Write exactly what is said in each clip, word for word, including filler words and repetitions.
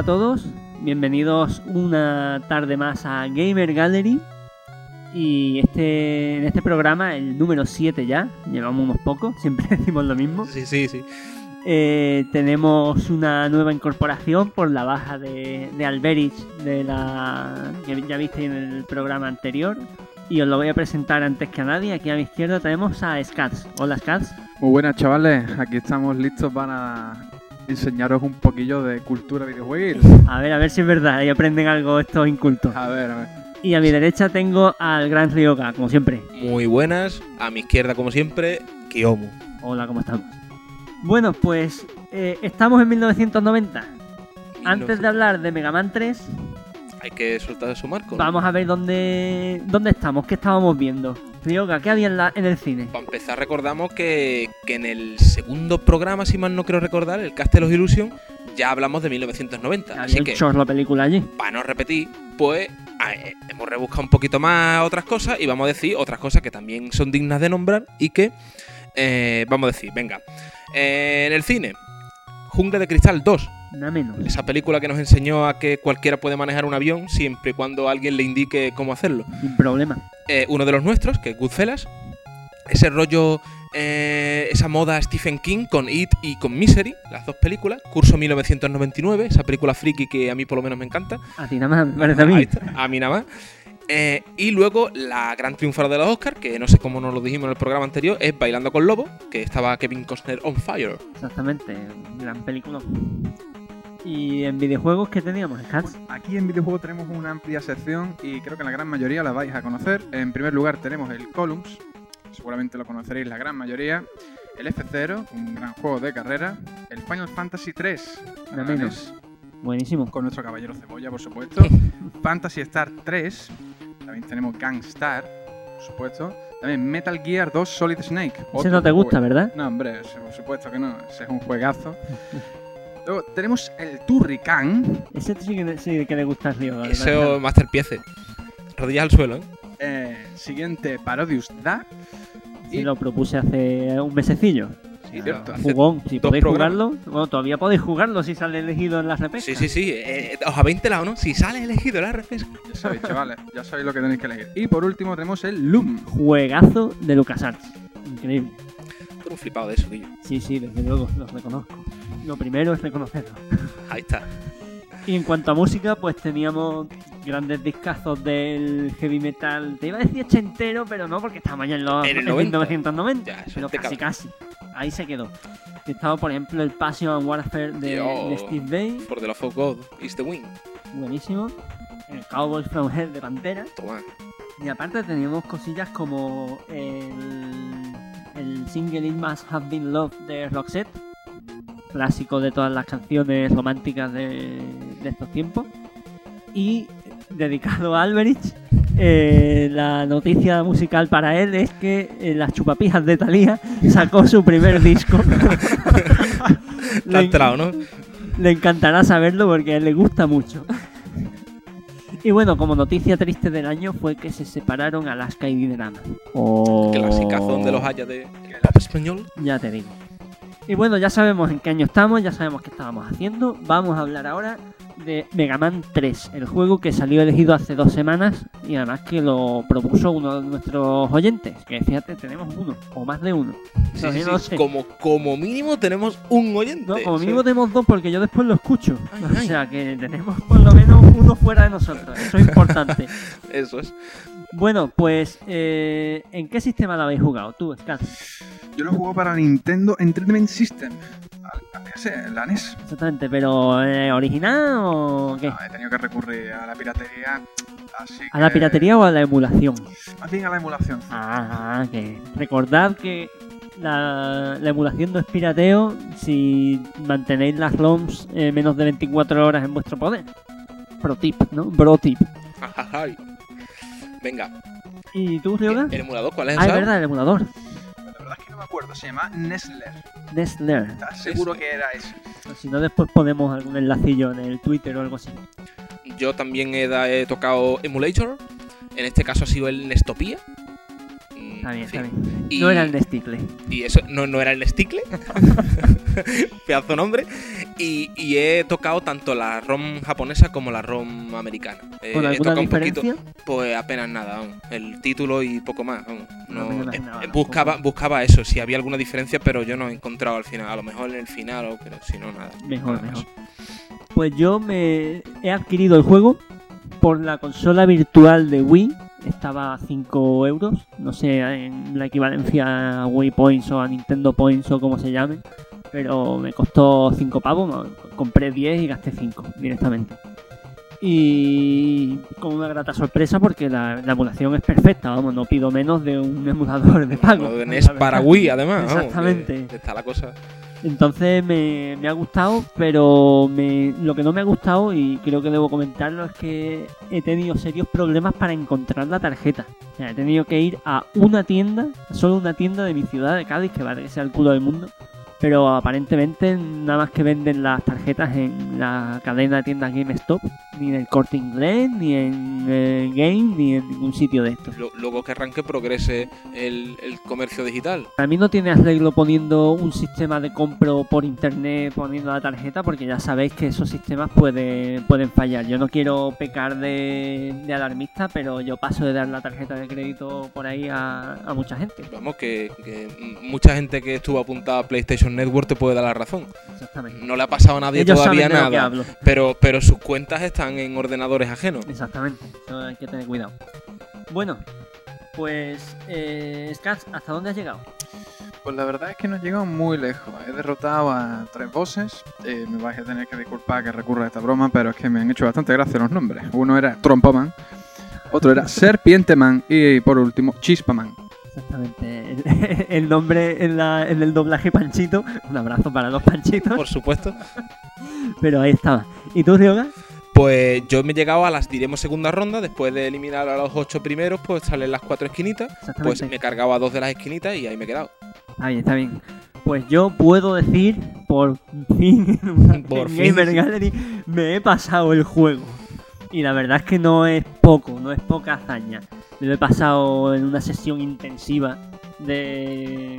a todos, bienvenidos una tarde más a Gamer Gallery. Y este en este programa, el número siete ya, llevamos unos pocos, siempre decimos lo mismo. Sí, sí, sí. Eh, tenemos una nueva incorporación por la baja de, de Alberich, de la que ya visteis en el programa anterior. Y os lo voy a presentar antes que a nadie. Aquí a mi izquierda tenemos a Scats. Hola, Scats. Muy buenas, chavales. Aquí estamos listos para enseñaros un poquillo de cultura videojuegos. A ver, a ver si es verdad y aprenden algo estos incultos. A ver, a ver. Y a mi derecha tengo al gran Ryoga, como siempre. Muy buenas. A mi izquierda, como siempre, Kiyomu. Hola, ¿cómo estamos? Bueno, pues eh, estamos en mil novecientos noventa. Antes de hablar de Mega Man tres, hay que soltar su marco, ¿no? Vamos a ver dónde dónde estamos, qué estábamos viendo. Ryoga, ¿qué había en, la, en el cine? Para empezar, recordamos que, que en el segundo programa, si mal no quiero recordar, el Castle of Illusion, ya hablamos de mil novecientos noventa. Había así un que, chorro película allí. para no repetir, pues eh, hemos rebuscado un poquito más otras cosas y vamos a decir otras cosas que también son dignas de nombrar y que eh, vamos a decir, venga. Eh, en el cine, Jungla de Cristal dos. Nada menos. Esa película que nos enseñó a que cualquiera puede manejar un avión siempre y cuando alguien le indique cómo hacerlo. Sin problema. Eh, uno de los nuestros, que es Goodfellas. Ese rollo, eh, esa moda Stephen King con It y con Misery, las dos películas. Curso mil novecientos noventa y nueve, esa película friki que a mí por lo menos me encanta. A ti nada más, me parece a mí. Ahí está, a mí nada más. Eh, y luego la gran triunfadora de los Oscars, que no sé cómo nos lo dijimos en el programa anterior, es Bailando con Lobo, que estaba Kevin Costner on fire. Exactamente, gran película. ¿Y en videojuegos qué teníamos, Scats? Aquí en videojuegos tenemos una amplia sección y creo que la gran mayoría la vais a conocer. En primer lugar tenemos el Columns, seguramente lo conoceréis la gran mayoría. El F cero, un gran juego de carrera. El Final Fantasy tres, Nada menos. Buenísimo. con nuestro caballero Cebolla, por supuesto. Fantasy Star tres, también tenemos Gangstar, por supuesto. También Metal Gear dos Solid Snake. Ese no te gusta, juego. ¿verdad? No, hombre, por supuesto que no, ese es un juegazo. Luego tenemos el Turrican. Ese sí que, sí que le gusta a Ryoga. Eso, Master Piece. Rodillas al suelo, ¿eh? Eh, siguiente, Parodius Da. Sí, lo propuse hace un mesecillo. Sí, cierto. Jugón, si dos podéis programas. jugarlo. Bueno, todavía podéis jugarlo si sale elegido en la repesca. Sí, sí, sí. Eh, os habéis enterado, ¿no? Si sale elegido la repesca. Ya sabéis, chavales, ya sabéis lo que tenéis que elegir. Y por último tenemos el Loom. Juegazo de LucasArts. Increíble. Tú eres un flipado de eso, Guillo. Sí, sí, desde luego, lo reconozco. Lo primero es reconocerlo. Ahí está. Y en cuanto a música, pues teníamos grandes discazos del heavy metal. Te iba a decir ochentero, pero no, porque estamos ya en los En el en noventa. mil novecientos noventa. Ya, eso pero te casi, cabe. casi. Ahí se quedó. Estaba, por ejemplo, el Passion and Warfare de, Dios. de Steve Vai. For the love of God is the win. Buenísimo. El Cowboys from Hell de Pantera. Toma. Y aparte teníamos cosillas como el, el single It Must Have Been Love de Roxette, clásico de todas las canciones románticas de, de estos tiempos. Y dedicado a Alberich, eh, la noticia musical para él es que eh, las Chupapijas de Thalía sacó su primer disco. Te ha entrado, ¿no? Le encantará saberlo porque a él le gusta mucho. Y bueno, como noticia triste del año fue que se separaron Alaska y Dinerama. Oh. Clasicazón de los hayas de pop español. Ya te digo. Y bueno, ya sabemos en qué año estamos, ya sabemos qué estábamos haciendo. Vamos a hablar ahora de Mega Man tres, el juego que salió elegido hace dos semanas y además que lo propuso uno de nuestros oyentes. Que fíjate, tenemos uno, o más de uno. Sí, Todavía sí, no sí. sé. Como, como mínimo tenemos un oyente. No, como Sí. mínimo tenemos dos porque yo después lo escucho. Ay, O ay. sea que tenemos por lo menos uno fuera de nosotros. Eso es importante. Eso es. Bueno, pues ¿en eh, qué sistema lo habéis jugado? Tú, Scats. Yo lo juego para Nintendo Entertainment System. Ese, la N E S. Exactamente, pero eh, ¿original o qué? No, he tenido que recurrir a la piratería. Así ¿A la que- piratería o a la emulación? Más bien a la emulación. Ah, que recordad que la, la emulación no es pirateo si mantenéis las ROMs eh, menos de veinticuatro horas en vuestro poder. Pro tip, ¿no? Bro tip. Ajajay. Venga. ¿Y tú, Ryoga? ¿El emulador cuál es? Ah, es ¿sabes? verdad, el emulador. La verdad es que no me acuerdo. Se llama Nestler. Nestler. ¿Estás seguro que era ese? O si no, después ponemos algún enlacillo en el Twitter o algo así. Yo también he, da- he tocado Emulator. En este caso ha sido el Nestopia. Mm, Está bien, en está fin. bien. Y- No era el de Stickle. Y eso no, no era el Stickle. Pedazo nombre. Y, y he tocado tanto la ROM japonesa como la ROM americana. Eh, ¿Con he alguna tocado un poquito. diferencia? Pues apenas nada, vamos. El título y poco más. Vamos. No No, me eh, imaginaba eh, tampoco. buscaba, buscaba eso, si había alguna diferencia, pero yo no he encontrado al final. A lo mejor en el final, o pero si no, nada. Mejor, nada más. mejor. Pues yo me he adquirido el juego por la consola virtual de Wii. Estaba a cinco euros. No sé en la equivalencia a Wii Points o a Nintendo Points o como se llame. Pero me costó cinco pavos. no, Compré diez y gasté cinco directamente. Y con una grata sorpresa porque la, la emulación es perfecta. Vamos, no pido menos de un emulador de pago. Lo de la N E S verdad. para Wii, además. vamos, Exactamente. que está la cosa. Entonces me, me ha gustado, pero me, lo que no me ha gustado, y creo que debo comentarlo, es que he tenido serios problemas para encontrar la tarjeta. O sea, he tenido que ir a una tienda, solo una tienda de mi ciudad de Cádiz, que vale que sea el culo del mundo, pero aparentemente nada más que venden las tarjetas en la cadena de tiendas GameStop, ni en el Corte Inglés, ni en eh, Game, ni en ningún sitio de estos. Lo- Luego querrán que progrese el, el comercio digital. Para mí no tiene arreglo poniendo un sistema de compro por internet poniendo la tarjeta, porque ya sabéis que esos sistemas pueden, pueden fallar. Yo no quiero pecar de, de alarmista, pero yo paso de dar la tarjeta de crédito por ahí a, a mucha gente. Vamos, que, que mucha gente que estuvo apuntada a PlayStation Network te puede dar la razón. Exactamente. No le ha pasado a nadie Ellos todavía saben de lo que nada, hablo. pero, pero sus cuentas están en ordenadores ajenos. Exactamente, eso hay que tener cuidado. Bueno, pues, eh, Scats, ¿hasta dónde has llegado? Pues la verdad es que no he llegado muy lejos. He derrotado a tres bosses. Eh, me vais a tener que disculpar que recurra a esta broma, pero es que me han hecho bastante gracia los nombres. Uno era Trompoman, otro era Serpienteman y por último Chispaman. Exactamente, el, el nombre en, la, en el doblaje Panchito. Un abrazo para los Panchitos, Por supuesto. pero ahí estaba. ¿Y tú, Ryoga? Pues yo me he llegado a las, diremos, segunda ronda. Después de eliminar a los ocho primeros, pues salen las cuatro esquinitas. Exactamente. Pues me he cargado a dos de las esquinitas y ahí me he quedado. Está bien, está bien. Pues yo puedo decir, por fin, en una- Por en fin, Gamer sí. Gallery, me he pasado el juego. Y la verdad es que no es poco, no es poca hazaña. Me lo he pasado en una sesión intensiva de,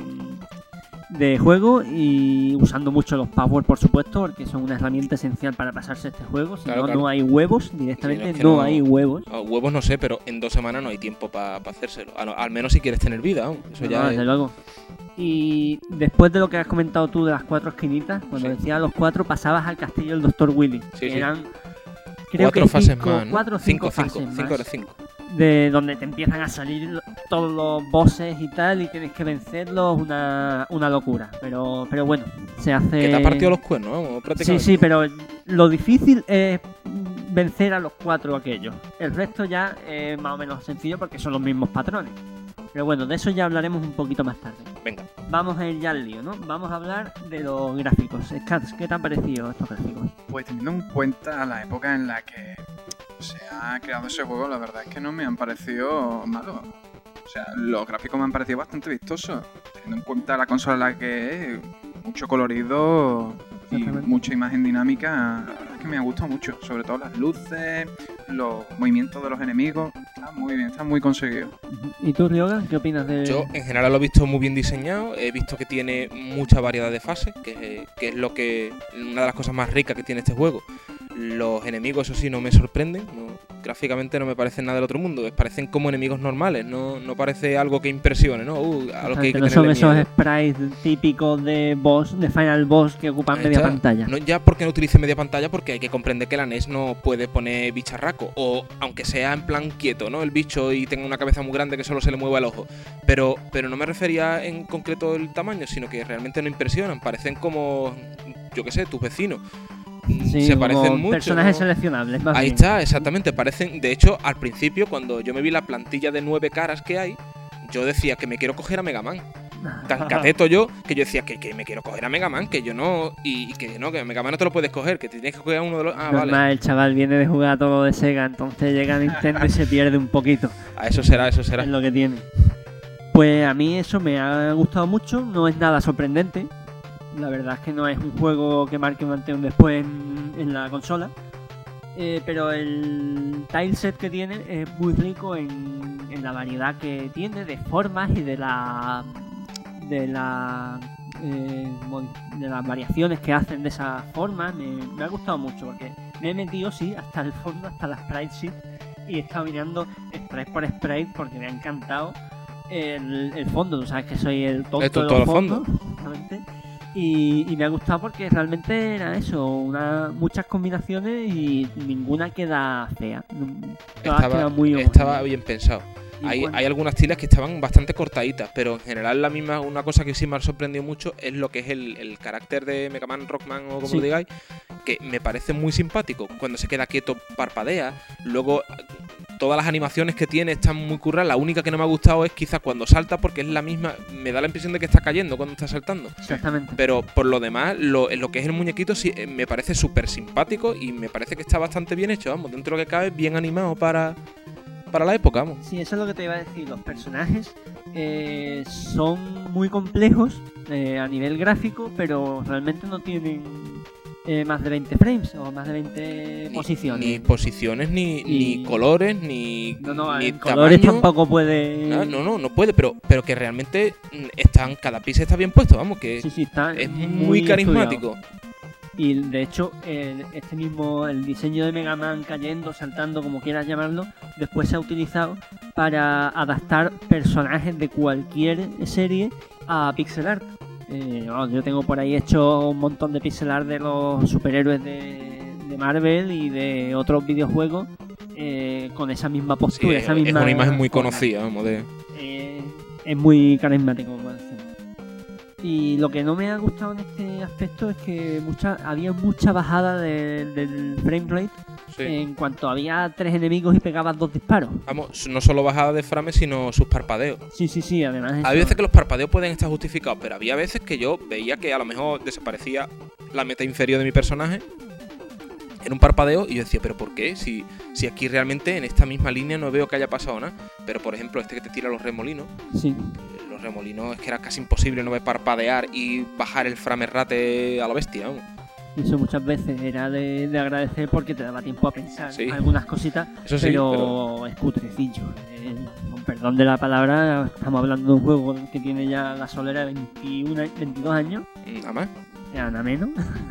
de juego y usando mucho los Power, por supuesto, porque son una herramienta esencial para pasarse este juego. Si Claro, no, claro. no hay huevos, directamente Sí, no, es que no, no- hay huevos. A huevos no sé, pero en dos semanas no hay tiempo para hacérselo. Al, al menos si quieres tener vida, vamos. Eso No, ya no, es- desde luego. Y después de lo que has comentado tú de las cuatro esquinitas, cuando Sí. decías los cuatro, pasabas al castillo del doctor Willy. Sí, que sí. eran, creo cuatro que fases cinco, más, ¿no? cuatro o cinco, cinco, fases cinco, más, de cinco. de donde te empiezan a salir todos los bosses y tal, y tienes que vencerlos, una, una locura. Pero, pero bueno, se hace... Que te ha partido los cuernos, vamos, Sí, prácticamente. sí, pero lo difícil es vencer a los cuatro aquellos. El resto ya es más o menos sencillo porque son los mismos patrones. Pero bueno, de eso ya hablaremos un poquito más tarde. Venga. Vamos a ir ya al lío, ¿no? Vamos a hablar de los gráficos. Scats, ¿qué te han parecido estos gráficos? Pues teniendo en cuenta la época en la que se ha creado ese juego, la verdad es que no me han parecido malos. O sea, los gráficos me han parecido bastante vistosos. Teniendo en cuenta la consola en la que es, mucho colorido y Exactamente. mucha imagen dinámica, la verdad es que me ha gustado mucho. Sobre todo las luces, los movimientos de los enemigos. Está muy bien, está muy conseguido. ¿Y tú, Ryoga, qué opinas de...? Yo en general lo he visto muy bien diseñado, he visto que tiene mucha variedad de fases, que, que es lo que una de las cosas más ricas que tiene este juego. Los enemigos, eso sí, no me sorprenden, no- gráficamente no me parecen nada del otro mundo, parecen como enemigos normales, no, no parece algo que impresione, ¿no? Uh, a lo que hay que no son tenerle esos miedo. sprites típicos de boss, de Final Boss que ocupan Ahí media está. pantalla. No ya porque no utilice media pantalla, porque hay que comprender que la N E S no puede poner bicharraco, o aunque sea en plan quieto, ¿no? El bicho y tenga una cabeza muy grande que solo se le mueva el ojo. Pero, pero no me refería en concreto el tamaño, sino que realmente no impresionan, parecen como, yo qué sé, tus vecinos. Mm, Sí, se como parecen mucho. personajes ¿no? seleccionables, más Ahí bien. está, exactamente, parecen, de hecho, al principio, cuando yo me vi la plantilla de nueve caras que hay, yo decía que me quiero coger a Mega Man. Tan cateto yo, que yo decía que, que me quiero coger a Mega Man, que yo no, y, y que no, que Mega Man no te lo puedes coger, que te tienes que coger a uno de los... Ah, Normal, vale, el chaval viene de jugar todo de Sega, entonces llega a Nintendo y se pierde un poquito. a eso será, eso será. Es lo que tiene. Pues a mí eso me ha gustado mucho, no es nada sorprendente. La verdad es que no es un juego que marque un antes y un después en, en la consola. Eh, pero el tileset que tiene es muy rico en, en la variedad que tiene de formas y de la de la eh, de las variaciones que hacen de esas formas. Me, me ha gustado mucho porque me he metido sí hasta el fondo, hasta la sprite sheet, y he estado mirando sprite por sprite porque me ha encantado el, el fondo. Tú sabes que soy el tonto Esto de todos los los fondos, justamente. Y, y me ha gustado porque realmente era eso, una, muchas combinaciones y ninguna queda fea. Todas Estaba, quedan muy estaba bien pensado. Y Hay, bueno. hay algunas tiras que estaban bastante cortaditas, pero en general la misma, una cosa que sí me ha sorprendido mucho es lo que es el, el carácter de Mega Man, Rockman o como Sí. lo digáis, que me parece muy simpático. Cuando se queda quieto parpadea, luego todas las animaciones que tiene están muy curradas. La única que no me ha gustado es quizás cuando salta, porque es la misma, me da la impresión de que está cayendo cuando está saltando. Exactamente. Pero por lo demás, lo, lo que es el muñequito sí eh, me parece súper simpático y me parece que está bastante bien hecho, vamos, dentro de lo que cabe, bien animado para, para la época, vamos. Sí, eso es lo que te iba a decir. Los personajes eh, son muy complejos eh, a nivel gráfico, pero realmente no tienen eh, más de veinte frames o más de veinte Ni- posiciones. Ni posiciones, ni, Y- ni colores, ni, no, no, ni en colores tamaño. tampoco puede. No, no, no, no puede, pero, pero que realmente mm, están, cada pieza está bien puesto, vamos, que Sí, sí, está es muy, muy carismático. estudiado. Y de hecho, el- este mismo, el diseño de Mega Man cayendo, saltando, como quieras llamarlo, después se ha utilizado para adaptar personajes de cualquier serie a pixel art. Eh, vamos, yo tengo por ahí hecho un montón de pixel art de los superhéroes de, de Marvel y de otros videojuegos eh, con esa misma Sí, postura, es, esa es misma una imagen muy forma. conocida, vamos, de... Eh, es muy carismático, como decimos. Y lo que no me ha gustado en este aspecto es que mucha, había mucha bajada de- del frame rate sí. en cuanto había tres enemigos y pegabas dos disparos. Vamos, no solo bajada de frames, sino sus parpadeos. Sí, sí, sí, además Hay eso- veces que los parpadeos pueden estar justificados, pero había veces que yo veía que a lo mejor desaparecía la meta inferior de mi personaje en un parpadeo y yo decía, ¿pero por qué? Si, si aquí realmente en esta misma línea no veo que haya pasado nada. Pero por ejemplo, este que te tira los remolinos, Sí, los remolinos es que era casi imposible no ver parpadear y bajar el frame rate a la bestia, vamos. eso muchas veces era de, de agradecer porque te daba tiempo a pensar Sí. algunas cositas, Eso sí, pero, pero- es cutrecillo. Eh, con perdón de la palabra, estamos hablando de un juego que tiene ya la solera de veintiuno, veintidós años. Nada más. Ya, nada menos.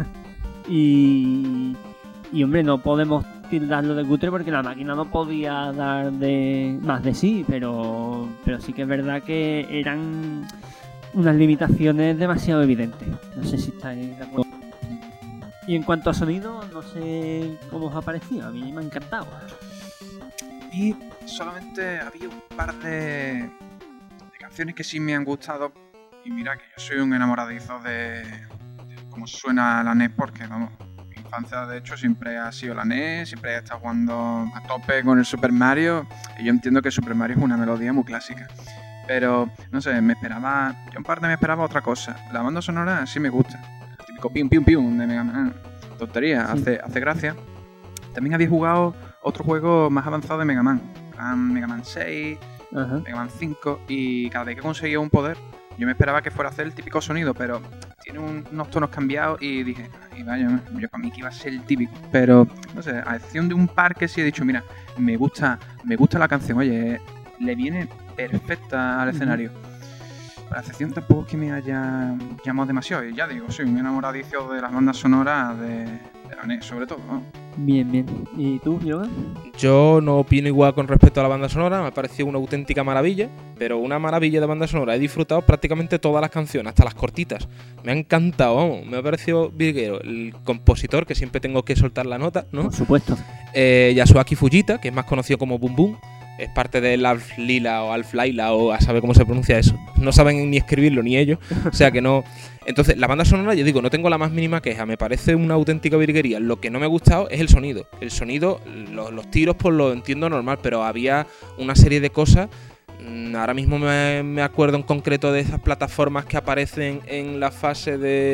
y, y hombre, no podemos tildarlo de cutre porque la máquina no podía dar de más de sí, pero, pero sí que es verdad que eran unas limitaciones demasiado evidentes. No sé si estáis de acuerdo. Y en cuanto a sonido, no sé cómo os ha parecido. A mí me ha encantado. Y solamente había un par de, de canciones que sí me han gustado. Y mira que yo soy un enamoradizo de, de cómo suena la N E S, porque vamos, mi infancia de hecho siempre ha sido la N E S, siempre he estado jugando a tope con el Super Mario. Y yo entiendo que Super Mario es una melodía muy clásica. Pero, no sé, me esperaba, yo en parte me esperaba otra cosa. La banda sonora sí me gusta. El típico pium pium pium de Mega Man. Tontería, Sí. hace, hace gracia. También había jugado otro juego más avanzado de Mega Man. Eran Mega Man seis, Ajá. Mega Man cinco, y cada vez que conseguía un poder, yo me esperaba que fuera a hacer el típico sonido, pero tiene un- unos tonos cambiados y dije, ay, vaya, yo para mí que iba a ser el típico. Pero, no sé, a excepción de un par que sí he dicho, mira, me gusta, me gusta la canción, oye, le viene perfecta al Ujú. escenario. La excepción tampoco es que me haya llamado demasiado, y ya digo, soy un enamoradizo de las bandas sonoras de, de la N E S, sobre todo, ¿no? Bien, bien. ¿Y tú, Yoga? Yo no opino igual con respecto a la banda sonora, me ha parecido una auténtica maravilla, pero una maravilla de banda sonora. He disfrutado prácticamente todas las canciones, hasta las cortitas. Me ha encantado, vamos, me ha parecido virguero. El compositor, que siempre tengo que soltar la nota, ¿no? Por supuesto. Eh, Yasuaki Fujita, que es más conocido como Boom Boom, es parte del Alf Lila o Alf Laila o a saber cómo se pronuncia eso. No saben ni escribirlo ni ellos, o sea que no. Entonces, la banda sonora, yo digo, no tengo la más mínima queja, me parece una auténtica virguería. Lo que no me ha gustado es el sonido. El sonido, los, los tiros, pues lo entiendo normal, pero había una serie de cosas. mm, Ahora mismo me, me acuerdo en concreto de esas plataformas que aparecen en la fase de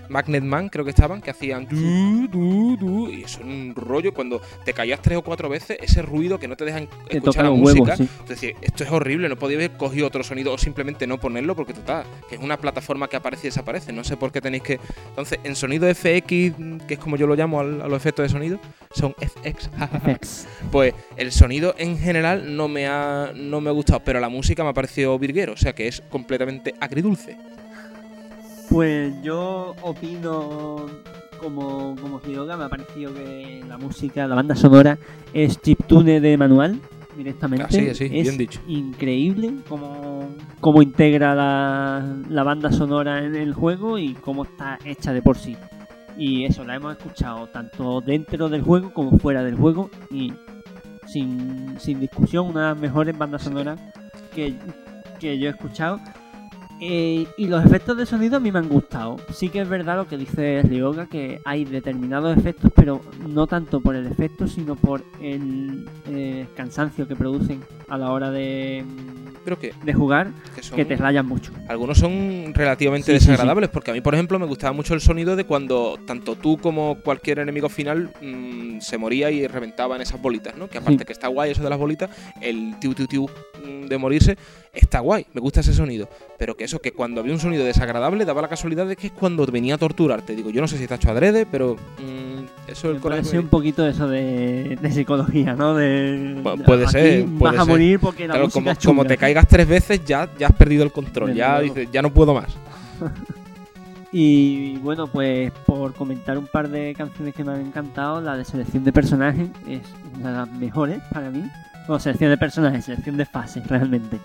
Magnet Man, creo que estaban, que hacían du, du, du, y eso es un rollo. Cuando te caías tres o cuatro veces, ese ruido que no te dejan Te escuchar toca la los música. huevos, sí. Entonces, esto es horrible, no podía haber cogido otro sonido o simplemente no ponerlo, porque total, que es una plataforma que aparece y desaparece. No sé por qué tenéis que. Entonces, en sonido F X, que es como yo lo llamo al- a los efectos de sonido, son F X. Effects. Pues el sonido en general no me ha no me ha gustado, pero la música me ha parecido virguero, o sea que es completamente agridulce. Pues yo opino como, como Hiroga, me ha parecido que la música, la banda sonora es chiptune de manual directamente. Así, así, es bien dicho. increíble cómo, cómo integra la, la banda sonora en el juego y cómo está hecha de por sí. Y eso, la hemos escuchado tanto dentro del juego como fuera del juego y sin, sin discusión una de las mejores bandas sonoras que, que yo he escuchado. Eh, y los efectos de sonido a mí me han gustado. Sí que es verdad lo que dice Ryoga, que hay determinados efectos, pero no tanto por el efecto, sino por el eh, cansancio que producen a la hora de, Creo que, de jugar, que son, que te rayan mucho. algunos son relativamente Sí, sí, desagradables, porque a mí, por ejemplo, me gustaba mucho el sonido de cuando tanto tú como cualquier enemigo final mmm, se moría y reventaba en esas bolitas, ¿no? Que aparte Sí. que está guay eso de las bolitas, el tiu tiu tiu mm, de morirse está guay, me gusta ese sonido, pero que eso, que cuando había un sonido desagradable daba la casualidad de que es cuando venía a torturarte. Digo, yo no sé si está hecho adrede, pero mmm, eso el Me coraje. parece un poquito eso de, de psicología, ¿no? De, Bueno, puede aquí ser, vas puede a ser. morir porque la Claro, música como, es chunga. como te caigas tres veces ya, ya has perdido el control, Desde ya luego. dices, ya no puedo más. Y bueno, pues por comentar un par de canciones que me han encantado, la de selección de personajes es una de las mejores para mí. No, selección de personajes, selección de fases realmente.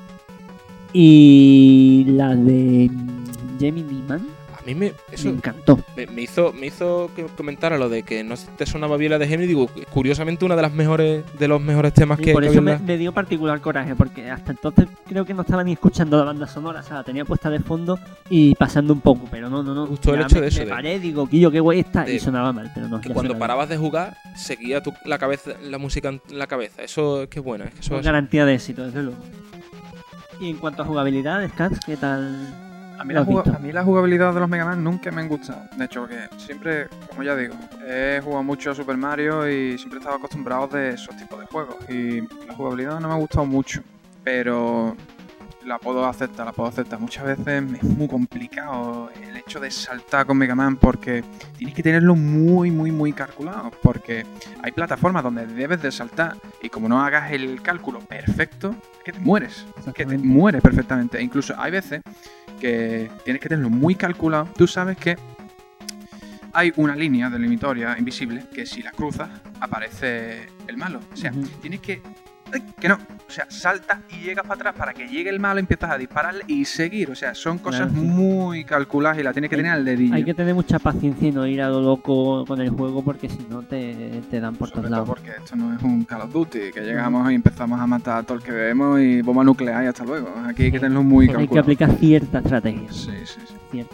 Y la de mm, Gemini Man A mí me, eso, me encantó. Me, me hizo me hizo que comentara lo de que no te sonaba bien la de Gemini. Digo, curiosamente una de las mejores de los mejores temas Y que, por que eso había me, en la- me dio particular coraje, porque hasta entonces creo que no estaba ni escuchando la banda sonora, o sea, la tenía puesta de fondo y pasando un poco, pero no, no, no. Justo el Ya hecho me, de eso, me de- paré, digo, Quillo, qué guay está, de- y sonaba mal, pero no. que ya cuando suena parabas de jugar seguía tu, la cabeza la música en la cabeza. Eso es que es buena, es que bien. eso Con es- garantía de éxito, desde luego. Y en cuanto a jugabilidad, Scats, ¿qué tal? A mí, lo la has juga- visto? a mí la jugabilidad de los Mega Man nunca me han gustado. De hecho, que siempre, como ya digo, he jugado mucho a Super Mario y siempre he estado acostumbrado de esos tipos de juegos. Y la jugabilidad no me ha gustado mucho, pero la puedo aceptar, la puedo aceptar. Muchas veces me es muy complicado el hecho de saltar con Mega Man porque tienes que tenerlo muy, muy, muy calculado. Porque hay plataformas donde debes de saltar y como no hagas el cálculo perfecto, es que te mueres. Es que te Exactamente. mueres perfectamente. E incluso hay veces que tienes que tenerlo muy calculado. Tú sabes que hay una línea delimitoria invisible que si la cruzas aparece el malo. O sea, Ujú. tienes que... ¡Ay! Que no. O sea, saltas y llegas para atrás para que llegue el malo, empiezas a dispararle y seguir. O sea, son cosas Claro, sí. muy calculadas y la tienes que Hay- tener al dedillo. Hay que tener mucha paciencia y no ir a lo loco con el juego, porque si no te, te dan por Sobre todos todo lados. porque esto no es un Call of Duty, que llegamos y empezamos a matar a todo el que vemos y bomba nuclear y hasta luego. Aquí hay que tenerlo muy Hay que calculado. aplicar cierta estrategia. Sí, sí, sí. Cierta...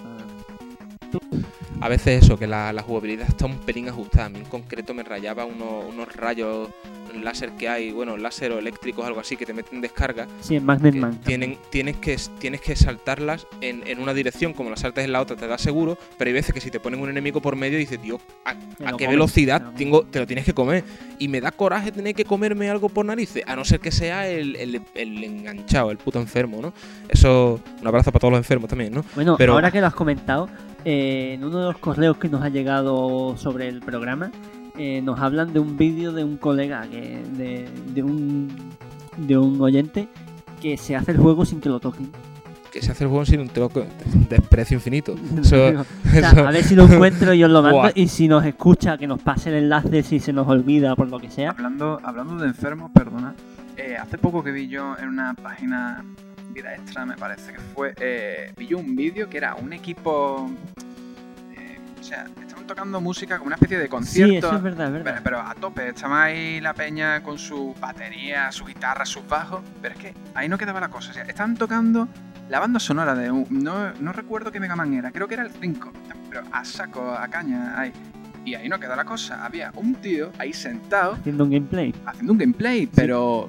A veces eso, que la, la jugabilidad está un pelín ajustada. A mí en concreto me rayaba unos, unos rayos láser que hay, bueno, láser o eléctricos, algo así, que te meten descarga. Sí, en Magnet que Man. tienen, tienes, que, tienes que saltarlas en, en una dirección, como las saltas en la otra te da seguro, pero hay veces que si te ponen un enemigo por medio dices, tío, ¿a, Te a lo qué comes, velocidad te lo tengo, te lo tienes que comer? Y me da coraje tener que comerme algo por narices, a no ser que sea el, el, el enganchado, el puto enfermo, ¿no? Eso, un abrazo para todos los enfermos también, ¿no? Bueno, Pero- ahora que lo has comentado, eh, en uno de los correos que nos ha llegado sobre el programa, eh, nos hablan de un vídeo de un colega, que, de, de, un, de un oyente, que se hace el juego sin que lo toquen. Que se hace el juego sin un troco, desprecio infinito. Eso, O sea, eso- a ver si lo encuentro y os lo mando. Buah. Y si nos escucha, que nos pase el enlace si se nos olvida por lo que sea. Hablando, hablando de enfermos, perdona. eh, hace poco que vi yo en una página Vida Extra, me parece que fue, eh, vi yo un vídeo que era un equipo... eh, o sea, estaban tocando música como una especie de concierto. Sí, eso es verdad, es Pero, verdad. pero a tope, estaba ahí la peña con su batería, su guitarra, sus bajos. Pero es que ahí no quedaba la cosa. O sea, estaban tocando la banda sonora de un... No, no recuerdo qué Mega Man era, creo que era el cinco. Pero a saco, a caña, ahí. Y ahí no queda la cosa. Había un tío ahí sentado Haciendo un gameplay. haciendo un gameplay, pero...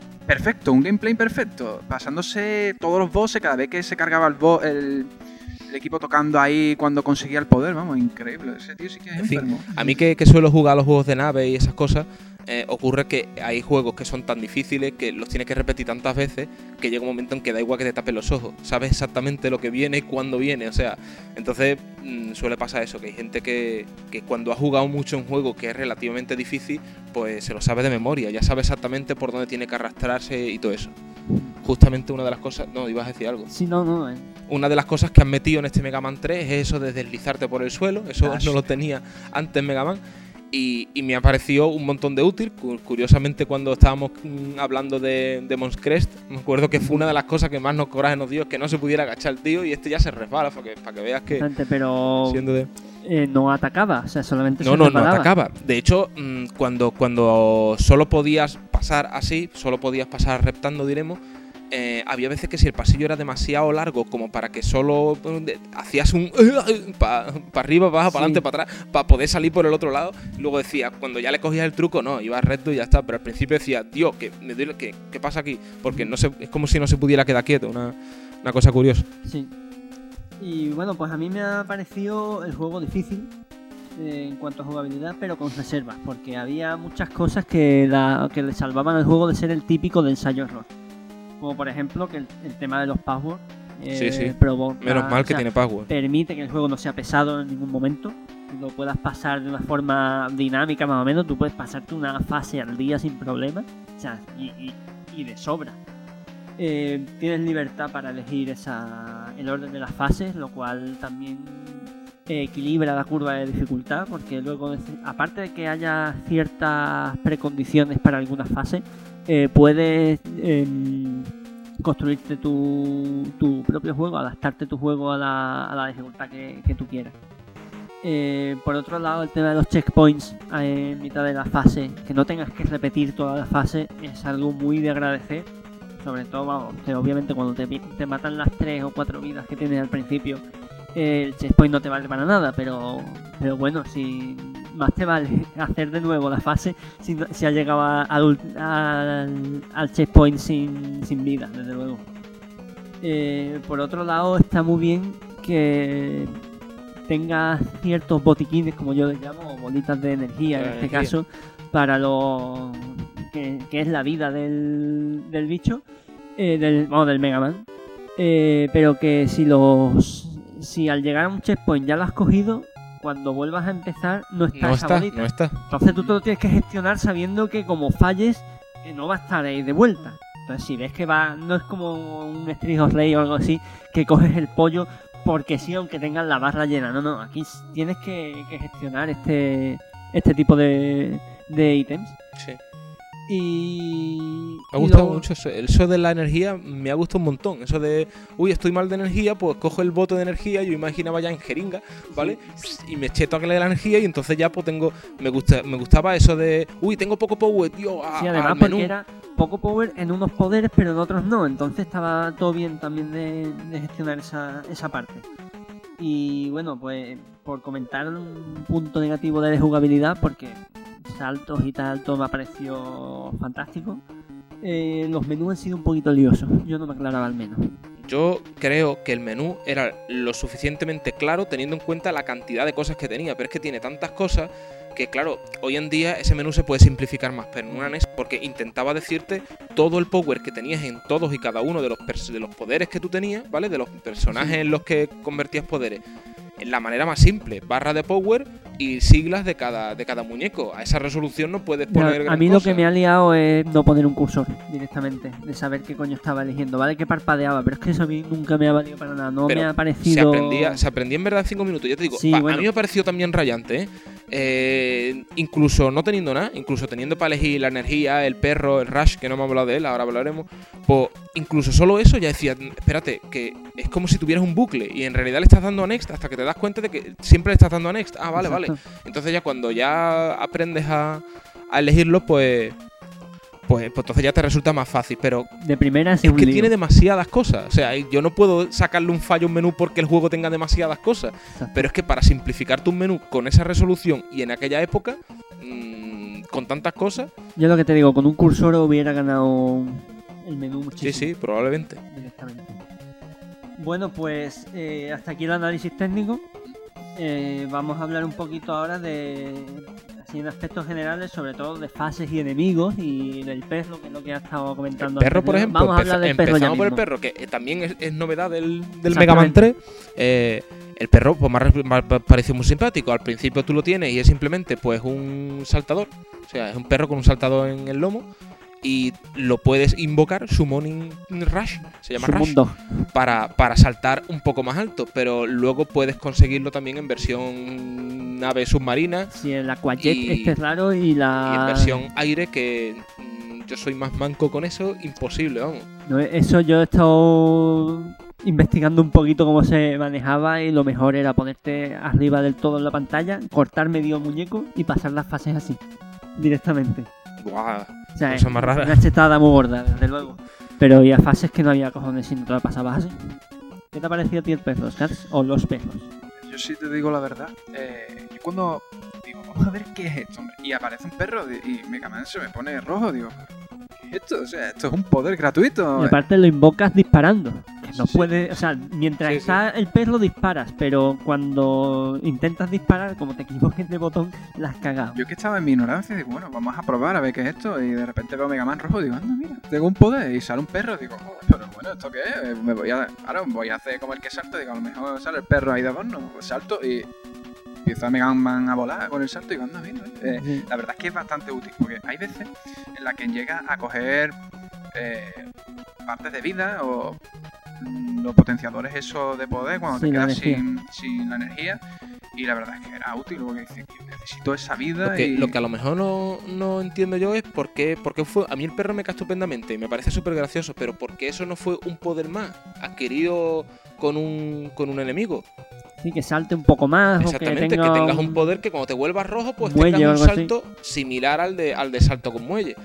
Perfecto, un gameplay perfecto. Pasándose todos los bosses cada vez que se cargaba el, bo el, el equipo tocando ahí cuando conseguía el poder, vamos, increíble. Ese tío sí que es En fin, enfermo. a mí que, que suelo jugar a los juegos de nave y esas cosas, eh, ocurre que hay juegos que son tan difíciles que los tienes que repetir tantas veces que llega un momento en que da igual que te tapes los ojos. Sabes exactamente lo que viene y cuándo viene, o sea, entonces mmm, suele pasar eso, que hay gente que, que cuando ha jugado mucho un juego que es relativamente difícil, pues se lo sabe de memoria, ya sabe exactamente por dónde tiene que arrastrarse y todo eso. Justamente una de las cosas... No, ibas a decir algo. Sí, no, no. Eh. Una de las cosas que han metido en este Mega Man tres es eso de deslizarte por el suelo. Eso Ah, no sí. lo tenía antes Mega Man. Y, y me ha parecido un montón de útil. Curiosamente, cuando estábamos mmm, hablando de, de Mons Crest, me acuerdo que fue una de las cosas que más nos coraje nos dio, es que no se pudiera agachar el tío y este ya se resbala, para que, para que veas que... Bastante, pero Siendo de... eh, no atacaba, o sea, solamente No, se no, no resbalaba. atacaba. De hecho, mmm, cuando, cuando solo podías pasar así, solo podías pasar reptando, diremos, eh, había veces que si el pasillo era demasiado largo como para que solo eh, hacías un... para pa arriba, para abajo, para Sí. adelante, para atrás, para poder salir por el otro lado. Luego decía, cuando ya le cogías el truco, no, ibas recto y ya está. Pero al principio decía, tío, que me duele, que, ¿qué pasa aquí? Porque no se, es como si no se pudiera quedar quieto, una, una cosa curiosa. Sí. Y bueno, pues a mí me ha parecido el juego difícil eh, en cuanto a jugabilidad, pero con reservas, porque había muchas cosas que, la, que le salvaban al juego de ser el típico de ensayo-error. Como por ejemplo que el, el tema de los passwords eh, Sí, sí. provoca, Menos mal que o sea, tiene password. permite que el juego no sea pesado en ningún momento, y lo puedas pasar de una forma dinámica más o menos. Tú puedes pasarte una fase al día sin problema, o sea, y, y, y de sobra. Eh, tienes libertad para elegir esa, el orden de las fases, lo cual también eh, equilibra la curva de dificultad, porque luego, aparte de que haya ciertas precondiciones para algunas fases, eh, puedes eh, construirte tu, tu propio juego, adaptarte tu juego a la, a la dificultad que, que tú quieras. Eh, por otro lado, el tema de los checkpoints eh, en mitad de la fase, que no tengas que repetir toda la fase, es algo muy de agradecer. Sobre todo, vamos, que obviamente cuando te, te matan las tres o cuatro vidas que tienes al principio, eh, el checkpoint no te vale para nada, pero pero bueno, si más te vale hacer de nuevo la fase si, si has llegado a, al, al, al checkpoint sin, sin vida, desde luego. Eh, por otro lado, está muy bien que tenga ciertos botiquines, como yo les llamo, o bolitas de energía en La este energía. caso, para los que, que es la vida del, del bicho, eh, del, vamos, del Mega Man, eh, pero que si los si al llegar a un checkpoint ya lo has cogido, cuando vuelvas a empezar no está No esa está, bolita. no está. Entonces tú te lo tienes que gestionar sabiendo que como falles eh, no va a estar ahí de vuelta. Entonces si ves que va, no es como un Street of Rage o algo así, que coges el pollo porque sí, aunque tengas la barra llena. No, no, aquí tienes que, que gestionar este este tipo de, de ítems. Sí. Y... Me ha y gustado luego- mucho eso. Eso de la energía me ha gustado un montón. Eso de, uy, estoy mal de energía, pues cojo el bote de energía. Yo imaginaba ya en jeringa, ¿vale? Y me eché toda la energía y entonces ya pues tengo... Me gusta, me gustaba eso de, uy, tengo poco power, tío, a- Sí, al además menú. porque era poco power en unos poderes, pero en otros no. Entonces estaba todo bien también de, de gestionar esa, esa parte. Y bueno, pues por comentar un punto negativo de jugabilidad, porque saltos y tal, todo me ha parecido fantástico. Eh, los menús han sido un poquito liosos. Yo no me aclaraba al menos. Yo creo que el menú era lo suficientemente claro teniendo en cuenta la cantidad de cosas que tenía, pero es que tiene tantas cosas que, claro, hoy en día ese menú se puede simplificar más, pero en una N E S, porque intentaba decirte todo el power que tenías en todos y cada uno de los, pers- de los poderes que tú tenías, ¿vale? De los personajes en los que convertías poderes. En la manera más simple, barra de power y siglas de cada, de cada muñeco. A esa resolución no puedes poner a gran mí lo cosa. que me ha liado es no poner un cursor directamente, de saber qué coño estaba eligiendo. Vale que parpadeaba, pero es que eso a mí nunca me ha valido para nada. No Pero me ha Se parecido... aprendía, se aprendía en verdad en cinco minutos. Yo te digo, Sí, pa- bueno. a mí me ha parecido también rayante, ¿eh? Eh, incluso no teniendo nada, incluso teniendo para elegir la energía, el perro, el rush, que no hemos hablado de él, ahora hablaremos, pues incluso solo eso ya decía, espérate, que es como si tuvieras un bucle y en realidad le estás dando a next hasta que te das cuenta de que siempre le estás dando a next. Ah, vale, Exacto. vale. Entonces ya cuando ya aprendes a, a elegirlo, pues, pues pues entonces ya te resulta más fácil, pero De primera es es un que lío. tiene demasiadas cosas. O sea, yo no puedo sacarle un fallo a un menú porque el juego tenga demasiadas cosas. Exacto. Pero es que para simplificarte un menú con esa resolución y en aquella época, mmm, con tantas cosas, Yo lo que te digo, con un cursor hubiera ganado el menú muchísimo. sí, sí, probablemente. Directamente. Bueno, pues eh, hasta aquí el análisis técnico. Eh, vamos a hablar un poquito ahora de, así en aspectos generales, sobre todo de fases y enemigos y del perro, que es lo que ha estado comentando El perro, antes, por ¿no? ejemplo, Vamos a hablar del perro ya empezamos por el mismo. perro, que eh, también es, es novedad del, del Mega Man tres. Eh, el perro pues, me, ha, me ha parecido muy simpático. Al principio tú lo tienes y es simplemente pues un saltador. O sea, es un perro con un saltador en el lomo. Y lo puedes invocar, Summoning Rush, se llama Su Rush, mundo. para, para saltar un poco más alto. Pero luego puedes conseguirlo también en versión nave submarina. Sí, el Aquajet Y- este es raro y la... Y en versión aire, que mm, yo soy más manco con eso, imposible, vamos. No, eso yo he estado investigando un poquito cómo se manejaba y lo mejor era ponerte arriba del todo en la pantalla, cortar medio muñeco y pasar las fases así, directamente. Guau, O sea, cosa más rara. una chetada muy gorda, desde luego. Pero había fases que no había cojones si no te la pasabas así. ¿Qué te ha parecido a ti el perro, Scats? O los perros. Yo sí te digo la verdad. Eh, yo cuando digo, vamos a ver qué es esto, hombre, y aparece un perro y Mega Man se me pone rojo, digo, ¿qué es esto? O sea, esto es un poder gratuito. Y aparte lo invocas disparando. Que no Sí. puede, o sea, mientras Sí, sí. está el perro disparas, pero cuando intentas disparar, como te equivoques de botón, la has cagado. Yo que estaba en mi ignorancia, digo, bueno, vamos a probar a ver qué es esto. Y de repente veo Mega Man rojo, digo, anda, mira, tengo un poder. Y sale un perro, digo, oh, pero bueno, ¿esto qué es? Eh, Me voy a, ahora voy a hacer como el que salto, digo, a lo mejor sale el perro ahí de adorno. Pues salto y empieza Mega Man a volar con el salto y digo, anda, mira. eh". Sí. La verdad es que es bastante útil, porque hay veces en las que llega a coger eh, partes de vida o mm, los potenciadores esos de poder cuando Sí, te la quedas energía. sin, sin la energía. Y la verdad es que era útil, porque dice que necesito esa vida. Lo que, y... lo que a lo mejor no, no entiendo yo es por qué, por qué fue. A mí el perro me cae estupendamente y me parece súper gracioso, pero ¿por qué eso no fue un poder más adquirido con un, con un enemigo? Sí, que salte un poco más. Exactamente, o que, que tenga tengas un poder que cuando te vuelvas rojo, pues muelle tengas o un algo así. salto similar al de, al de salto con muelle.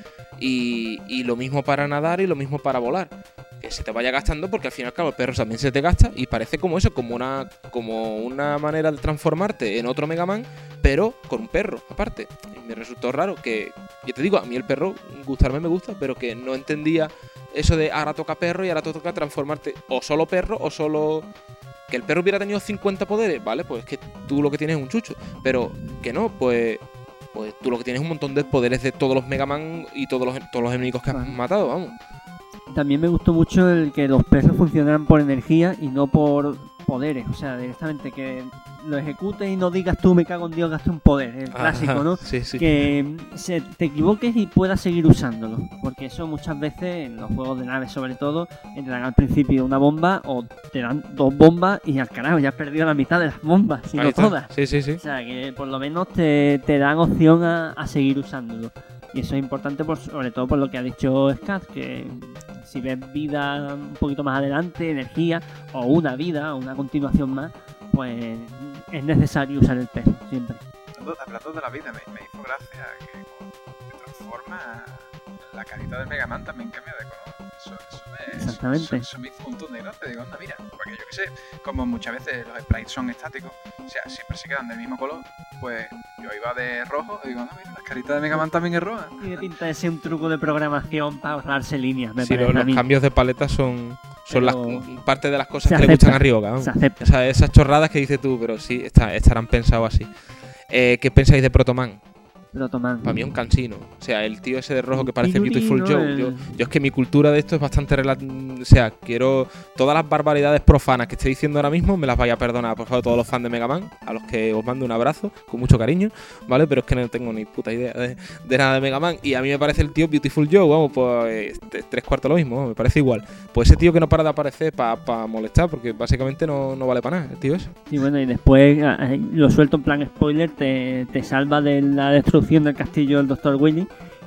Y, y lo mismo para nadar y lo mismo para volar. Que se te vaya gastando, porque al final, claro, el perro también se te gasta y parece como eso, como una, como una manera de transformarte en otro Mega Man, pero con un perro, aparte. Y me resultó raro que, yo te digo, a mí el perro, gustarme me gusta, pero que no entendía eso de ahora toca perro y ahora te toca transformarte o solo perro o solo... Que el perro hubiera tenido cincuenta poderes, ¿vale? Pues es que tú lo que tienes es un chucho. Pero que no, pues... Pues tú lo que tienes es un montón de poderes de todos los Mega Man y todos los, todos los enemigos que has Vale. matado, vamos. También me gustó mucho el que los perros funcionaran por energía y no por poderes. O sea, directamente que lo ejecutes y no digas tú me cago en Dios, gasté un poder. El clásico, Ajá, ¿no? Sí, sí. Que se, te equivoques y puedas seguir usándolo. Porque eso muchas veces, en los juegos de naves sobre todo, te dan al principio una bomba o te dan dos bombas y al carajo, ya has perdido la mitad de las bombas, si Ahí no está. todas. Sí, sí, sí. O sea, que por lo menos te, te dan opción a, a seguir usándolo. Y eso es importante, por, sobre todo por lo que ha dicho Scat, que si ves vida un poquito más adelante, energía, o una vida, o una continuación más, pues es necesario usar el perro, siempre. Hablando, hablando de la vida, me, me hizo gracia que cuando te transforma la carita del Mega Man también cambia de color. Eso, eso, me, Exactamente. Eso, eso me hizo un montón de gracia. Digo, anda, mira, porque yo que sé, como muchas veces los sprites son estáticos, o sea, siempre se quedan del mismo color, pues yo iba de rojo y digo, anda, mira, la carita de Mega Man también es roja. Tiene pinta de ser un truco de programación para ahorrarse líneas, me Sí, parece los, a los mí. cambios de paleta son, son las, Pero parte de las cosas se que le gustan acepta, a Ryoga, vamos. Se acepta. O sea, esas chorradas que dices tú, pero sí, está, estarán pensados así. Eh, ¿Qué pensáis de Protoman? Protoman. Para mí es un cansino. O sea, el tío ese de rojo que parece Pirulí, Beautiful ¿no? Joe. El- Yo, yo es que mi cultura de esto es bastante... rela- O sea, quiero... Todas las barbaridades profanas que estoy diciendo ahora mismo me las vaya a perdonar, por favor, todos los fans de Mega Man, a los que os mando un abrazo, con mucho cariño, ¿vale? Pero es que no tengo ni puta idea de, de nada de Mega Man. Y a mí me parece el tío Beautiful Joe, vamos, pues este, tres cuartos lo mismo, vamos, me parece igual. Pues ese tío que no para de aparecer para pa molestar, porque básicamente no, no vale para nada, el tío ese. Y bueno, y después ah, eh, lo suelto en plan spoiler, te, te salva de la destrucción del castillo del doctor Willy.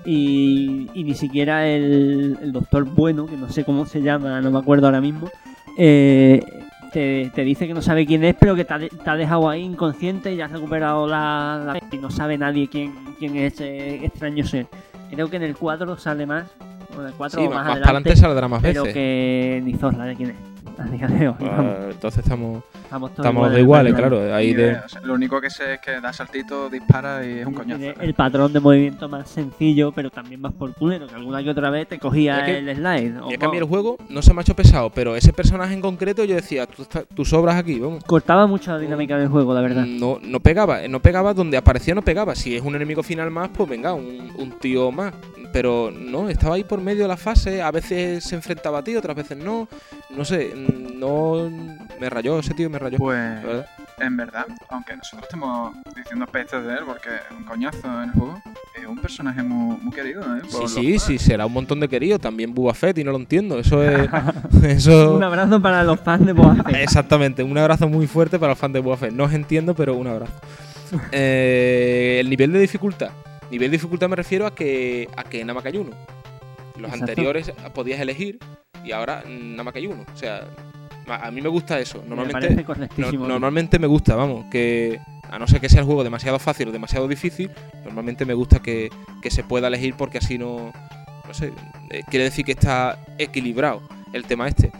Y, y ni siquiera el, el doctor bueno, que no sé cómo se llama, no me acuerdo ahora mismo, eh, te, te dice que no sabe quién es, pero que te ha, de- te ha dejado ahí inconsciente y ya has recuperado la, la... y no sabe nadie quién, quién es ese extraño ser. Creo que en el cuatro sale más, o en el cuatro Sí, o más, más, más para adelante, adelante saldrá más pero veces. que ni zorra de quién es. A día de hoy, vamos. Uh, entonces estamos, Estamos todos estamos de iguales, iguales, ¿verdad? claro. Ahí Y, de... eh, o sea, lo único que sé es que da saltito, dispara y es un coñazo. Tiene el patrón de movimiento más sencillo, pero también más por culero, que alguna que otra vez te cogía Es que- el slide. o Y es que a mí el no. juego no se me ha hecho pesado, pero ese personaje en concreto yo decía, tú, estás- tú sobras aquí, vamos. Cortaba mucho la dinámica del juego, la verdad. No, no pegaba, no pegaba donde aparecía, no pegaba. Si es un enemigo final más, pues venga, un, un tío más. Pero no, estaba ahí por medio de la fase, a veces se enfrentaba a ti, otras veces no. No sé, no. Me rayó, ese tío me rayó. Pues, la verdad. en verdad, aunque nosotros estemos diciendo pestes de él porque es un coñazo en el juego, es un personaje muy, muy querido, ¿eh? Sí, Por los sí, fans. sí, será un montón de querido. También Boba Fett y no lo entiendo. Eso es. eso. Un abrazo para los fans de Boba Fett. Exactamente, un abrazo muy fuerte para los fans de Boba Fett. No os entiendo, pero un abrazo. Eh, el nivel de dificultad. Nivel de dificultad me refiero a que a que nada más que hay uno. Los Exacto. anteriores podías elegir y ahora mm, nada más que hay uno. O sea, a a mí me gusta eso. Me parece Normalmente, no- correctísimo. normalmente me gusta, vamos, que a no ser que sea el juego demasiado fácil o demasiado difícil, normalmente me gusta que, que se pueda elegir porque así no, no sé, eh, quiere decir que está equilibrado el tema este.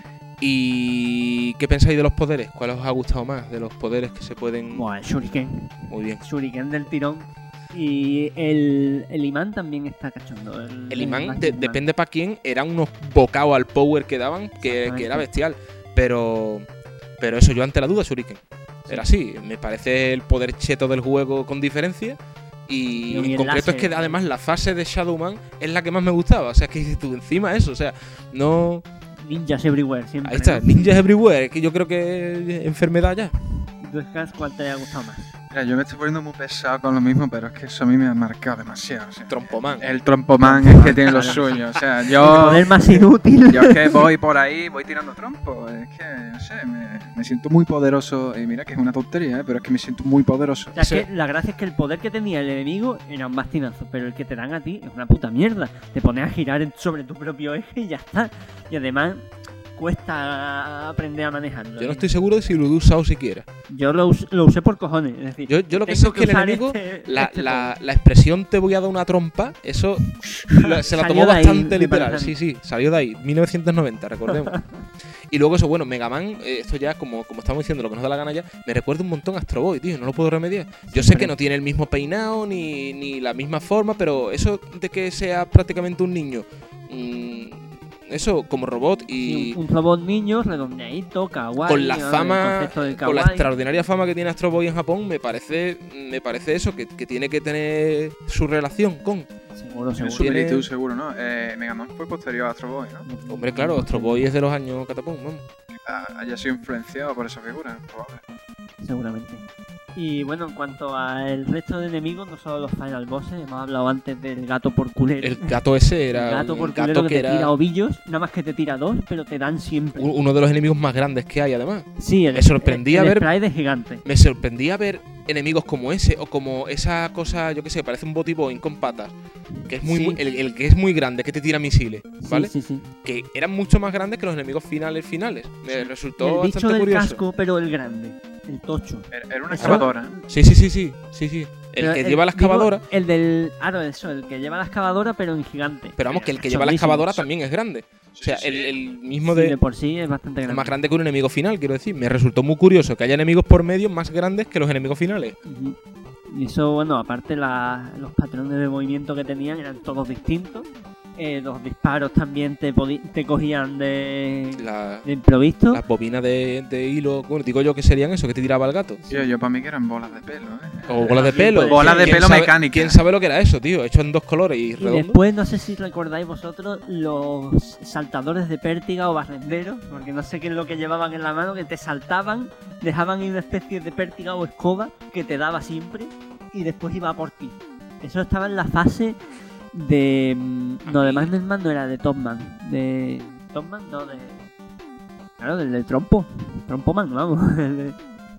¿Y qué pensáis de los poderes? ¿Cuál os ha gustado más de los poderes que se pueden...? Buah, el Shuriken. Muy bien. Shuriken del tirón. Y el, el imán también está cachondo. El, El imán, Magic de- Man. depende para quién, eran unos bocados al power que daban, que, que era bestial. Pero pero eso, yo ante la duda, Shuriken. Era así, me parece el poder cheto del juego con diferencia. Y Y en el concreto es que láser. además la fase de Shadowman es la que más me gustaba. O sea, que dices tú encima eso, o sea, no... Ninjas everywhere, siempre. Ahí está, ¿no? Ninjas Everywhere, que yo creo que es enfermedad ya. ¿Tú, Scars, cuál te ha gustado más? Mira, yo me estoy poniendo muy pesado con lo mismo, pero es que eso a mí me ha marcado demasiado. o sea, Trompoman. El trompoman es que tiene lo suyo. O sea, El yo, poder más inútil. yo es que voy por ahí, voy tirando trompo. Es que, no sé, me, me siento muy poderoso. Y mira que es una tontería, ¿eh? Pero es que me siento muy poderoso. O sea, es Ese- que la gracia es que el poder que tenía el enemigo era un bastinazo, pero el que te dan a ti es una puta mierda. Te pones a girar en- sobre tu propio eje y ya está. Y además cuesta aprender a manejarlo. Yo no estoy seguro de si lo he usado siquiera. Yo lo, us- lo usé por cojones. Es decir, Yo, yo lo que tengo sé es que el usar enemigo, este- la, este la, poder. la expresión te voy a dar una trompa, eso la- se la Salió tomó de ahí, bastante me literal. parece a Sí, mí. sí, salió de ahí, mil novecientos noventa, recordemos. Y luego eso, bueno, Mega Man, eh, esto ya, como, como estamos diciendo, lo que nos da la gana ya, me recuerda un montón a Astro Boy, tío, no lo puedo remediar. Yo sé Siempre. que no tiene el mismo peinado ni, ni la misma forma, pero eso de que sea prácticamente un niño, mm, eso como robot y Sí, un, un robot niño redondeadito, kawaii. con la ¿no? El fama, concepto del con la kawaii. extraordinaria fama que tiene Astro Boy en Japón, me parece, me parece eso, que, que tiene que tener su relación con. Seguro, Tiene seguro. su Tiene- similitud, seguro, ¿no? Eh, Mega Man fue posterior a Astro Boy, ¿no? Hombre, claro, Astro Boy es de los años catapum, vamos. Ah, haya sido influenciado por esa figura, probable. Seguramente. Y bueno, en cuanto al resto de enemigos, no solo los final bosses, hemos hablado antes del gato por culero. El gato ese era El gato un por gato culero que, que te era tira ovillos, nada más que te tira dos, pero te dan siempre. u- uno de los enemigos más grandes que hay, además. Sí, el, me sorprendía el, el ver- spray de gigante. Me sorprendía ver enemigos como ese, o como esa cosa, yo qué sé, parece un botiboing con patas. Que es muy, Sí. muy- el, el que es muy grande, que te tira misiles, ¿vale? Sí, sí, sí. Que eran mucho más grandes que los enemigos finales finales. Me resultó El bicho bastante del curioso. casco, pero el grande, el tocho. Era era una Eso- excavadora. Sí, sí, sí, sí, sí, sí. El Pero que lleva la digo, excavadora. el del. Ah, no, eso, el que lleva la excavadora, pero en gigante. Pero vamos, que el que lleva la Chorrísimo. excavadora también es grande. O sea, Sí, sí, el, sí. el mismo Sí, de. de por sí es bastante Es grande. más grande que un enemigo final, quiero decir. Me resultó muy curioso que haya enemigos por medio más grandes que los enemigos finales. Ujú. Y eso, bueno, aparte la- los patrones de movimiento que tenían eran todos distintos. Eh, los disparos también te, podi- te cogían de, La- de improviso. las bobinas de, de hilo, bueno, digo yo que serían eso, que te tiraba el gato. Tío, yo para mí que eran bolas de pelo, ¿eh? O bolas de También pelo. puede Bolas ser. de ¿Quién pelo sabe- mecánica. ¿Quién sabe lo que era eso, tío? Hecho en dos colores y Y redondo. después, no sé si recordáis vosotros, los saltadores de pértiga o barrenderos, porque no sé qué es lo que llevaban en la mano, que te saltaban, dejaban ahí una especie de pértiga o escoba que te daba siempre y después iba a por ti. Eso estaba en la fase de... mm, No, de Magnetman no era, de Topman. De... Topman, no, de... Claro, del de Trompo. Trompoman, vamos. el de-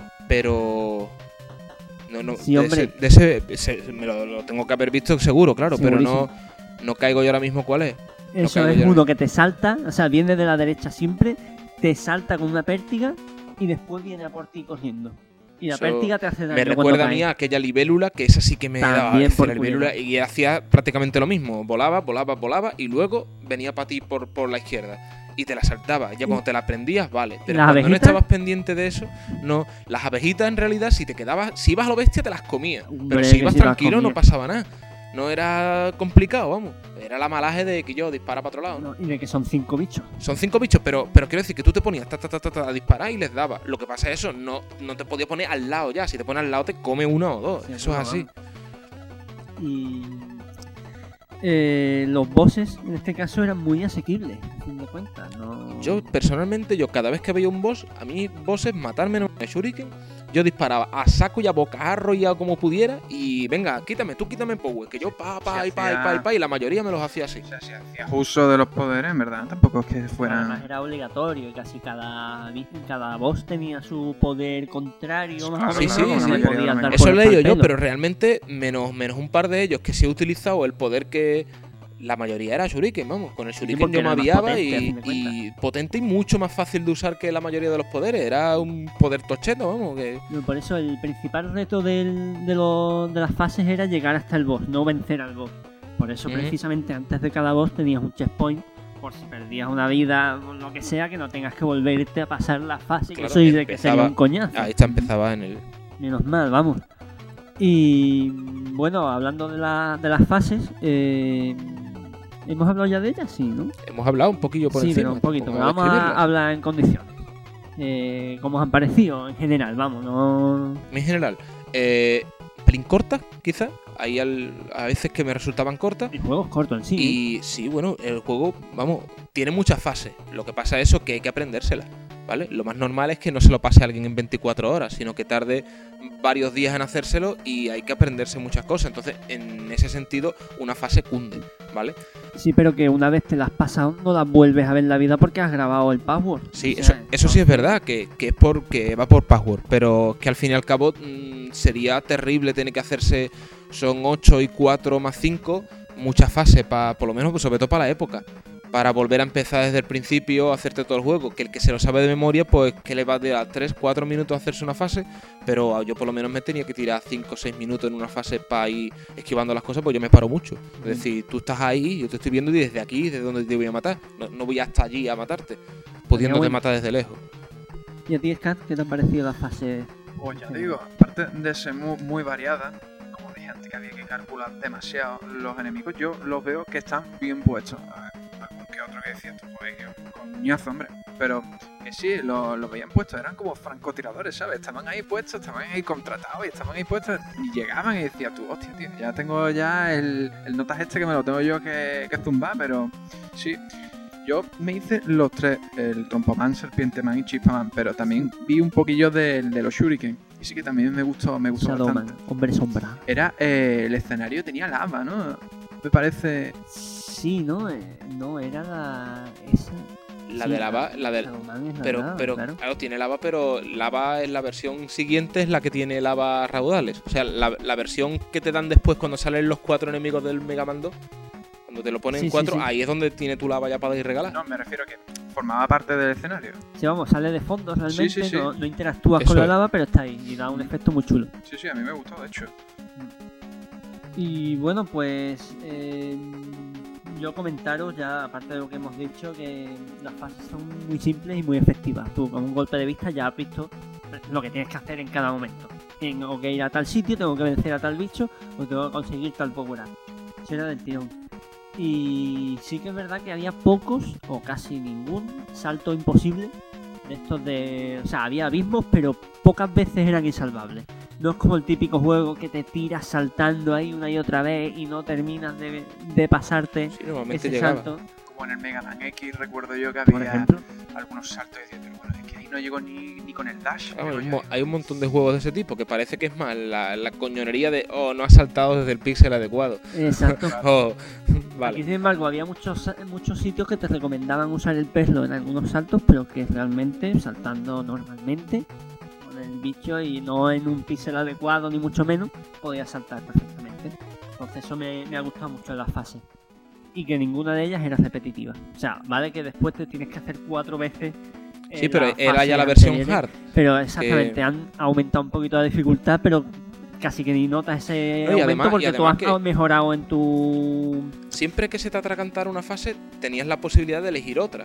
Pero. No, no. Sí, de hombre. ese, de ese- ese- me lo, lo tengo que haber visto seguro, claro, pero no, Segurísimo. no caigo yo ahora mismo cuál es. Eso caigo es yo en uno él. que te salta, o sea, viene de la derecha siempre, te salta con una pértiga y después viene a por ti corriendo. Y la Eso pértiga te hace daño. Me cuando recuerda a cae. mí a aquella libélula que esa sí que me daba También por la libélula culero. y hacía prácticamente lo mismo. Volaba, volaba, volaba y luego venía para ti por, por la izquierda. y te la saltabas. Ya cuando te la aprendías, vale. Pero ¿Las cuando no abejitas? estabas pendiente de eso, no. Las abejitas en realidad, si te quedabas, si ibas a lo bestia, te las comías. Pero Hombre, si que ibas si las tranquilo, no comía. pasaba nada. No era complicado, vamos. Era la malaje de que yo dispara para otro lado, ¿no? No, y de que son cinco bichos. Son cinco bichos, pero, pero quiero decir que tú te ponías ta, ta, ta, ta, ta, a disparar y les dabas. Lo que pasa es eso, no, no te podías poner al lado ya. Si te pones al lado, te come uno o dos. Sí, eso es no, así. Y eh, los bosses en este caso eran muy asequibles, a fin de cuentas. No... Yo, personalmente, yo cada vez que veía un boss, a mí bosses, matarme en un shuriken, yo disparaba a saco y a bocajarro y a como pudiera. Y venga, quítame, tú quítame power, que yo pa, pa, Se y pa, y hacía- pa, y pa, y la mayoría me los hacía así. O sea, si hacías uso de los poderes, en verdad, tampoco es que Además fueran... era obligatorio y casi cada, cada boss tenía su poder contrario, más Claro, o menos. sí, ¿no? sí, No sí. podías dar Eso por lo el he leído yo, pelo. pero realmente, menos, menos un par de ellos que sí he utilizado el poder que... La mayoría era shuriken, vamos. Con el shuriken porque yo me era más aviaba potente, a y, fin de cuentas. y potente y mucho más fácil de usar que la mayoría de los poderes. Era un poder tocheto, vamos, que... Por eso el principal reto del- de, lo- de las fases era llegar hasta el boss, no vencer al boss. Por eso Ujú. precisamente antes de cada boss tenías un checkpoint, por si perdías una vida o lo que sea, que no tengas que volverte a pasar la fase, que Claro, eso sí de que empezaba- sería un coñazo. Ahí está, empezaba en el... Menos mal, vamos. Y bueno, hablando de, la- de las fases, eh, ¿hemos hablado ya de ellas? Sí, ¿no? Hemos hablado un poquillo por Sí, encima. pero un poquito. tampoco Pero vamos a describirlas. hablar en condiciones. Eh, ¿Cómo os han parecido en general? Vamos, no... En general, eh, pelín cortas, quizás. Hay al- a veces que me resultaban cortas. El juego es corto en sí. Y sí, bueno, el juego, vamos, tiene muchas fases. Lo que pasa es eso, que hay que aprendérselas, ¿vale? Lo más normal es que no se lo pase a alguien en veinticuatro horas, sino que tarde varios días en hacérselo y hay que aprenderse muchas cosas. Entonces, en ese sentido, una fase cunde, ¿vale? Sí, pero que una vez te las has pasado no las vuelves a ver en la vida porque has grabado el password. Sí, O sea, eso, eso sí es verdad, que, que es por, que va por password, pero que al fin y al cabo mmm, sería terrible tener que hacerse, son ocho y cuatro más cinco, muchas fases, pa, por lo menos, pues, sobre todo para la época, para volver a empezar desde el principio, hacerte todo el juego, que el que se lo sabe de memoria, pues que le va de a tres cuatro minutos a hacerse una fase, pero yo por lo menos me tenía que tirar cinco o seis minutos en una fase para ir esquivando las cosas, pues yo me paro mucho. Es decir, tú estás ahí, yo te estoy viendo y desde aquí, desde donde te voy a matar, no, no voy hasta allí a matarte, pudiéndote bueno. matar desde lejos. ¿Y a ti, Scat, qué te han parecido las fases? Pues ya digo, aparte de ser muy, muy variada, como dije antes que había que calcular demasiado los enemigos, yo los veo que están bien puestos. A ver, algún que otro que decía tú, pues coñazo, hombre. Pero que sí, los lo veían puestos, eran como francotiradores, ¿sabes? Estaban ahí puestos, estaban ahí contratados y estaban ahí puestos y llegaban y decías tú, hostia, tío, ya tengo ya el, el notas este que me lo tengo yo que, que zumbar, pero sí. Yo me hice los tres, el Trompoman, Serpienteman y Chispaman, pero también vi un poquillo de, de los Shuriken. Y sí que también me gustó, me gustó Shadowman, bastante. hombre sombra. Era, eh, el escenario tenía lava, ¿no? Me parece... Sí, ¿no? Eh, no, era la... Esa... La Sí, de lava, la de... Shadowman es la Pero, lava, pero claro. claro, tiene lava, pero lava en la versión siguiente es la que tiene lava raudales. O sea, la, la versión que te dan después cuando salen los cuatro enemigos del Mega Man dos, cuando te lo ponen Sí, en sí, cuatro, sí. ahí es donde tiene tu lava ya para ir regalar. No, me refiero a que formaba parte del escenario. Sí, vamos, sale de fondo realmente, Sí, sí, sí. No, no interactúas Eso con la es. lava, pero está ahí y da un efecto muy chulo. Sí, sí, a mí me gustó, de hecho. Y bueno, pues eh, yo comentaros ya, aparte de lo que hemos dicho, que las fases son muy simples y muy efectivas. Tú con un golpe de vista ya has visto lo que tienes que hacer en cada momento. Tengo que ir a tal sitio, tengo que vencer a tal bicho o tengo que conseguir tal power up. Eso era del tirón. Y sí que es verdad que había pocos o casi ningún salto imposible de estos de... O sea, había abismos, pero pocas veces eran insalvables. No es como el típico juego que te tiras saltando ahí una y otra vez y no terminas de, de pasarte Sí, normalmente ese llegaba. salto, Como en el Mega Man X, recuerdo yo que por había ejemplo. algunos saltos y decía, bueno, es que ahí no llego ni, ni con el dash. Claro, digo hay, yo, un mo- digo, hay un montón de juegos de ese tipo que parece que es más la, la coñonería de oh, no has saltado desde el píxel adecuado. Exacto. Oh, Aquí, vale. sin embargo, había muchos muchos sitios que te recomendaban usar el perlo en algunos saltos, pero que realmente, saltando normalmente, con el bicho y no en un píxel adecuado, ni mucho menos, podías saltar perfectamente. Entonces eso me, me ha gustado mucho en las fases. Y que ninguna de ellas era repetitiva. O sea, vale que después te tienes que hacer cuatro veces. eh, Sí, pero las era fases ya la versión anteriores. hard. Pero exactamente, que- han aumentado un poquito la dificultad, pero casi que ni notas ese No, y aumento además- y porque tú además has que- mejorado en tu... Siempre que se te atragantara una fase, tenías la posibilidad de elegir otra.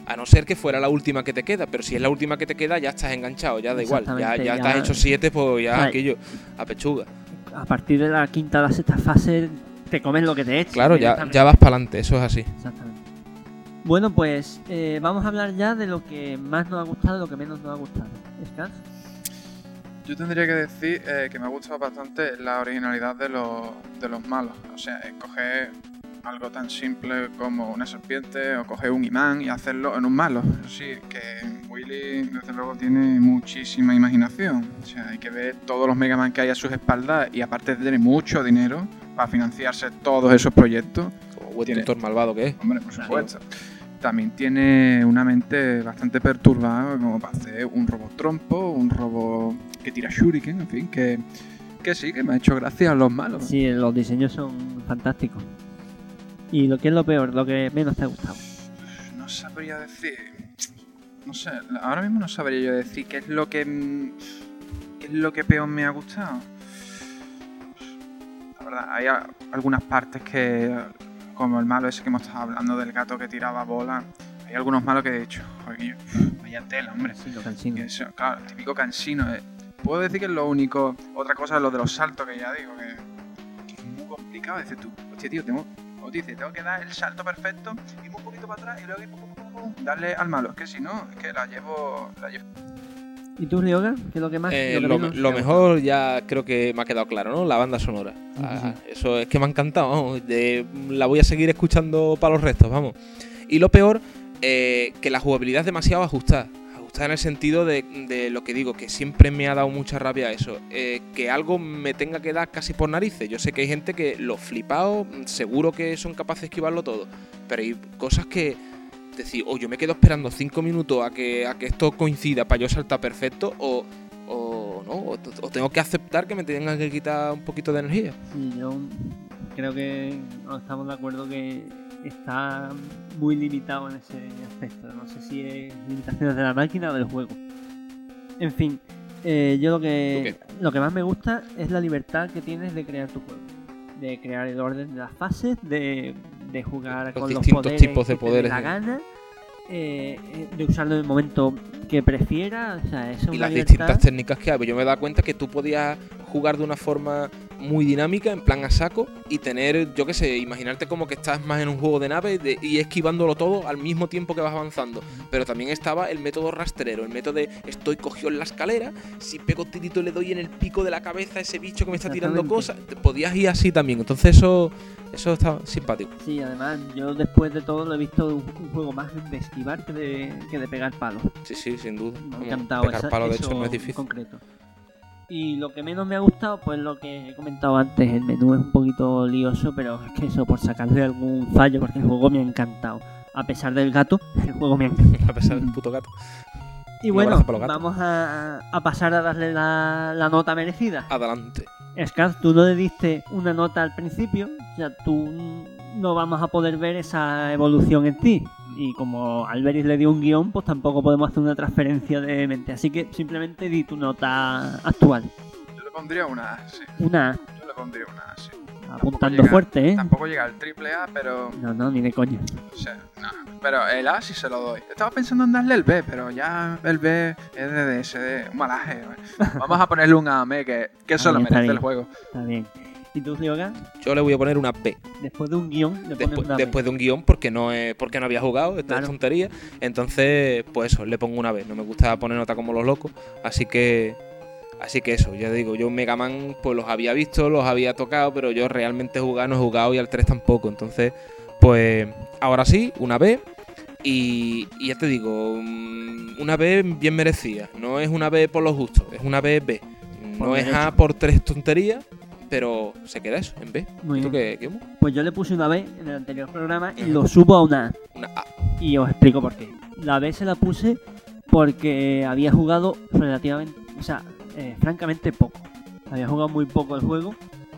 A no ser que fuera la última que te queda, pero si es la última que te queda ya estás enganchado, ya da igual. Ya, ya, Exactamente, estás ya- hecho siete, pues ya Claro. aquello, a pechuga. A partir de la quinta o la sexta fase te comes lo que te eches. Claro, ya, directamente. ya vas para adelante, eso es así. Exactamente. Bueno, pues eh, vamos a hablar ya de lo que más nos ha gustado y lo que menos nos ha gustado. ¿Scans? Yo tendría que decir eh, que me ha gustado bastante la originalidad de los, de los malos. O sea, escoger algo tan simple como una serpiente o coger un imán y hacerlo en un malo. Sí, que Willy desde luego tiene muchísima imaginación. O sea, hay que ver todos los Mega Man que hay a sus espaldas y aparte de tener mucho dinero para financiarse todos esos proyectos. Como buen Tiene- tutor malvado que es. Hombre, por supuesto. También tiene una mente bastante perturbada como para hacer un robot trompo, un robot que tira shuriken, en fin, que, que sí, que me ha hecho gracia a los malos. Sí, los diseños son fantásticos. ¿Y lo que es lo peor, lo que menos te ha gustado? No sabría decir... No sé, ahora mismo no sabría yo decir qué es lo que... mm, qué es lo que peor me ha gustado. La verdad, hay a- algunas partes que... Como el malo ese que hemos estado hablando del gato que tiraba bola. Hay algunos malos que he dicho, joder, vaya tela, hombre. Sí, lo cansino. Que eso, claro, típico cansino. eh. Puedo decir que es lo único. Otra cosa es lo de los saltos, que ya digo, que, que es muy complicado. Dices tú, hostia, tío, tengo, como te dices, tengo que dar el salto perfecto, ir un poquito para atrás y luego ir pum, pum, pum, pum, darle al malo. Es que si no, es que la llevo. La llevo. ¿Y tú, Ryoga? ¿Qué es lo que más? Eh, lo que lo, menos lo te ha mejor ya creo que me ha quedado claro, ¿no? La banda sonora. Sí, Ah, sí. eso es que me ha encantado, vamos. De- la voy a seguir escuchando para los restos, vamos. Y lo peor, eh, que la jugabilidad es demasiado ajustada. Ajustada en el sentido de, de lo que digo, que siempre me ha dado mucha rabia eso. Eh, que algo me tenga que dar casi por narices. Yo sé que hay gente que los flipados, seguro que son capaces de esquivarlo todo. Pero hay cosas que... decir, o yo me quedo esperando cinco minutos a que, a que esto coincida para yo saltar perfecto, o, o no, o, o tengo que aceptar que me tengan que quitar un poquito de energía. Sí, yo creo que no estamos de acuerdo que está muy limitado en ese aspecto. No sé si es limitaciones de la máquina o del juego. En fin, eh, yo lo que lo que más me gusta es la libertad que tienes de crear tu juego. De crear el orden de las fases, de, de jugar Los con los distintos poderes tipos de que te dé poderes, la sí. gana, eh, de usarlo en el momento que prefiera. O sea, eso es Y una las libertad. distintas técnicas que hay. Yo me he dado cuenta que tú podías jugar de una forma muy dinámica, en plan a saco, y tener, yo qué sé, imaginarte como que estás más en un juego de nave de- y esquivándolo todo al mismo tiempo que vas avanzando. Pero también estaba el método rastrero, el método de estoy cogido en la escalera, si pego tirito le doy en el pico de la cabeza a ese bicho que me está tirando cosas. Exactamente. Te podías ir así también. Entonces eso, eso está simpático. Sí, además, yo después de todo lo he visto un, un juego más de esquivar que de, que de pegar palos. Sí, sí, sin duda. Me ha Vamos, encantado pegar esa- palo, de eso hecho, no es en difícil. concreto. Y lo que menos me ha gustado, pues lo que he comentado antes, el menú es un poquito lioso, pero es que eso, por sacarle algún fallo, porque el juego me ha encantado. A pesar del gato, el juego me ha encantado. A pesar del puto gato. Y Un bueno, abrazo para los gatos. vamos a, a pasar a darle la, la nota merecida. Adelante. Scars, tú no le diste una nota al principio, o sea, tú no vamos a poder ver esa evolución en ti. Y como Alberis le dio un guión, pues tampoco podemos hacer una transferencia de mente. Así que simplemente di tu nota actual. Yo le pondría una A, sí. Una A, Yo le pondría una A, sí. apuntando llega- fuerte, ¿eh? Tampoco llega al triple A, pero. No, no, ni de coña. O sea, no. Pero el A sí se lo doy. Estaba pensando en darle el B, pero ya el B es de D S D, un malaje. Vamos a ponerle un A, me, que, que eso Ah, lo bien, está merece el bien. juego. Está bien. ¿Y tú, Ryoga? Yo le voy a poner una B. Después de un guión, le pones Después, una B. después de un guión, porque no es, porque no había jugado, esto Claro. es tontería. Entonces, pues eso, le pongo una B. No me gusta poner nota como los locos. Así que. Así que eso, ya digo, yo Mega Man pues los había visto, los había tocado, pero yo realmente jugar no he jugado y al tres tampoco. Entonces, pues ahora sí, una B. Y, y ya te digo, mm, una B bien merecida. No es una B por los gustos, es una B B. Por No es A derecho. por tres tonterías, pero se queda eso, en B. Muy ¿Tú bien. qué, qué? Pues yo le puse una B en el anterior programa y Ajá. lo subo a una A. Una A. Y os explico por qué. La B se la puse porque había jugado relativamente, o sea, eh, francamente poco. Había jugado muy poco el juego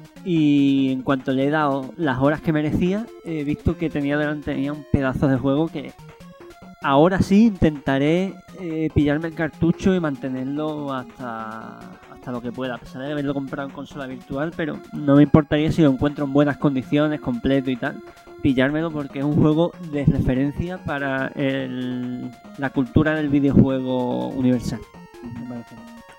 y en cuanto le he dado las horas que merecía, he visto que tenía delante tenía un pedazo de juego que ahora sí intentaré eh, pillarme el cartucho y mantenerlo hasta, hasta lo que pueda, a pesar de haberlo comprado en consola virtual, pero no me importaría si lo encuentro en buenas condiciones, completo y tal. pillármelo porque es un juego de referencia para el, la cultura del videojuego universal. Me parece.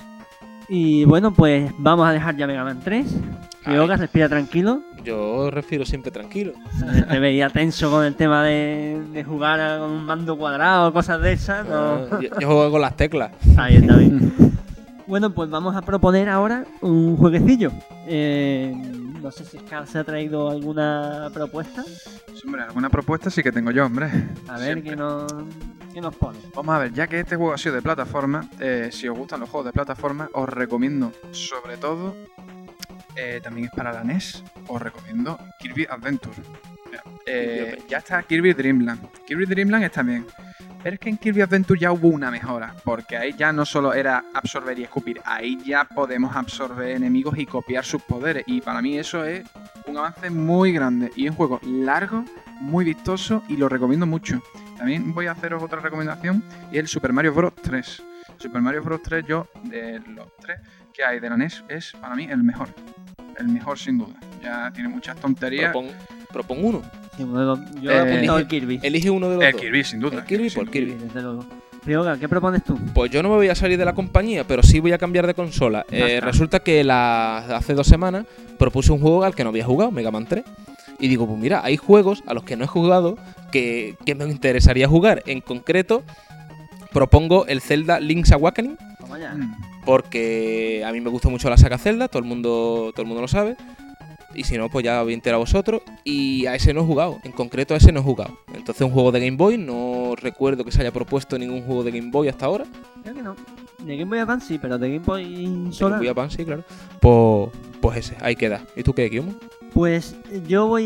Y bueno, pues vamos a dejar ya Mega Man tres. Ryoga, respira tranquilo. Yo respiro siempre tranquilo. Te veía tenso con el tema de, de jugar a- con un mando cuadrado, cosas de esas. No. Ah, yo, yo juego con las teclas. Ahí está bien. Bueno, pues vamos a proponer ahora un jueguecillo. Eh, no sé si Scar se ha traído alguna propuesta. Hombre, alguna propuesta sí que tengo yo, hombre. A ver, Siempre. ¿qué nos, qué nos pone? Vamos a ver, ya que este juego ha sido de plataforma, eh, si os gustan los juegos de plataforma, os recomiendo sobre todo, eh, también es para la N E S, os recomiendo Kirby Adventure. Mira, eh, ya está Kirby Dream Land. Kirby Dream Land está bien. Pero es que en Kirby Adventure ya hubo una mejora, porque ahí ya no solo era absorber y escupir, ahí ya podemos absorber enemigos y copiar sus poderes. Y para mí eso es un avance muy grande. Y es un juego largo, muy vistoso y lo recomiendo mucho. También voy a haceros otra recomendación y es el Super Mario Bros. tres. Super Mario Bros. tres, yo, de los tres que hay de la N E S, es para mí el mejor. El mejor sin duda. Ya tiene muchas tonterías. Propon, propon uno. Sí, bueno, yo Eh, he apuntado el elige- Kirby. Elige uno de los El dos. Kirby, sin duda. El Kirby sin por duda. Kirby. desde luego. Ryoga, ¿qué propones tú? Pues yo no me voy a salir de la compañía, pero sí voy a cambiar de consola. Ya Eh, está. resulta que la, hace dos semanas propuse un juego al que no había jugado, Mega Man tres. Y digo, pues mira, hay juegos a los que no he jugado que, que me interesaría jugar. En concreto, propongo el Zelda Link's Awakening, Vamos allá. Mm. porque a mí me gusta mucho la saga Zelda, todo el mundo, todo el mundo lo sabe. Y si no, pues ya bien entera a vosotros. Y a ese no he jugado, en concreto a ese no he jugado. Entonces un juego de Game Boy, no recuerdo que se haya propuesto ningún juego de Game Boy hasta ahora. Creo que no. De Game Boy Advance sí, pero de Game Boy Game Solar. Boy Advance, sí, claro. Pues, pues ese, ahí queda. ¿Y tú qué, Guillermo? Pues yo voy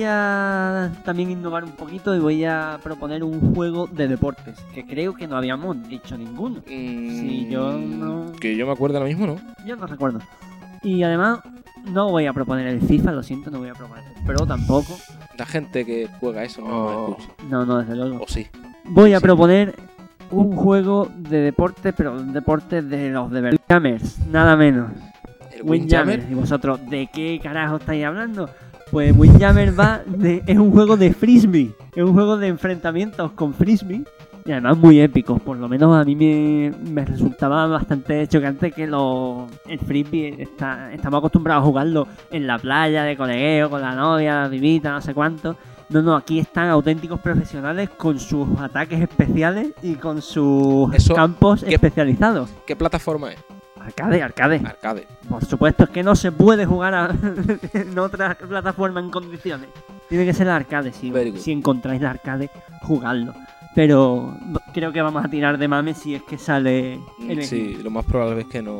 a también innovar un poquito y voy a proponer un juego de deportes, que creo que no habíamos dicho ninguno. Sí, yo no- Que yo me acuerdo ahora mismo, ¿no? Yo no recuerdo. Y además no voy a proponer el FIFA, lo siento, no voy a proponer el Pro tampoco. La gente que juega eso no Oh. me escucha. No, no, desde luego. O sí. Voy a Sí. proponer un juego de deporte, pero un deporte de los de verdad. Windjammers, nada menos. El Windjammer. Windjammer. ¿Y vosotros de qué carajo estáis hablando? Pues Windjammer va de, es un juego de frisbee, es un juego de enfrentamientos con frisbee y además muy épico. Por lo menos a mí me, me resultaba bastante chocante que lo, el frisbee está, estamos acostumbrados a jugarlo en la playa de colegueo, con la novia, la vivita, no sé cuánto. No, no, aquí están auténticos profesionales con sus ataques especiales y con sus Eso, campos ¿qué- especializados. ¿Qué plataforma es? Arcade, arcade. Arcade. Por supuesto, es que no se puede jugar a- en otra plataforma en condiciones. Tiene que ser la arcade. Si, Very good. si encontráis la arcade, jugadlo. Pero no- creo que vamos a tirar de mame si es que sale el Sí, lo más probable es que no.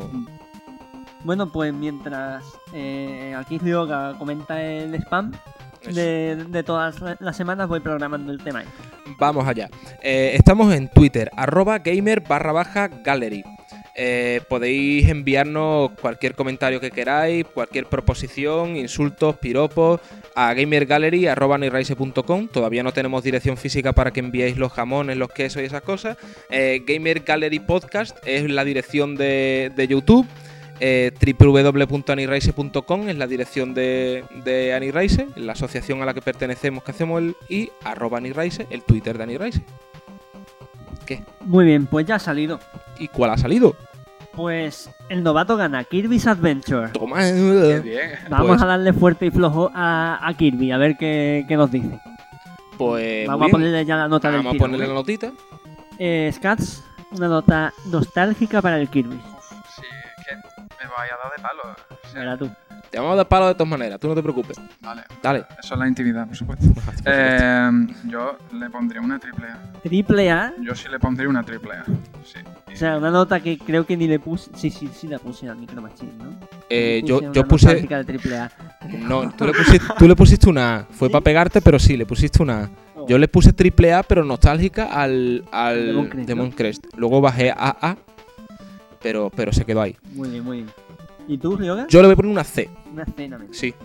Bueno, pues mientras eh, aquí Ryoga comenta el spam Eso. de, de todas las semanas, voy programando el tema. Vamos allá. Eh, estamos en Twitter, arroba gamer barra baja gallery. Eh, podéis enviarnos cualquier comentario que queráis, cualquier proposición, insultos, piropos a gamergallery arroba nirraise punto com. Todavía no tenemos dirección física para que enviéis los jamones, los quesos y esas cosas. Eh, Gamer Gallery Podcast es la dirección de, de YouTube. Eh, w w w punto aniraise punto com es la dirección de, de Aniraise, la asociación a la que pertenecemos, que hacemos el y arroba Aniraise, el Twitter de Aniraise. ¿Qué? Muy bien, pues ya ha salido. ¿Y cuál ha salido? Pues el novato gana Kirby's Adventure. Toma. Qué bien. Vamos Pues- a darle fuerte y flojo a, a Kirby, a ver qué, qué nos dice. Pues Vamos muy a bien. ponerle ya la nota Vamos del a tiro. ponerle ¿eh? la notita. Eh, Scats, una nota nostálgica para el Kirby. Sí, es que me vaya a dar de palo. O sea, Mira tú. Te vamos a dar palo de todas maneras, tú no te preocupes. vale. Dale. Eso es la intimidad, por supuesto. Eh, yo le pondría una triple A. Triple A. Yo sí le pondría una triple A. Sí. O sea, una nota que creo que ni le puse. Sí, sí, sí la puse al Micro Machine, ¿no? Eh, Le yo, una yo puse. nostálgica de triple A. No, tú le pusiste, tú le pusiste una A. Fue ¿Sí? para pegarte, pero sí, le pusiste una A. Oh. Yo le puse triple A, pero nostálgica al, al Demon Crest, Demon ¿no? Crest. Luego bajé a A, pero, pero se quedó ahí. Muy bien, muy bien. ¿Y tú, Ryoga? Yo le voy a poner una C, Una cena menos. sí.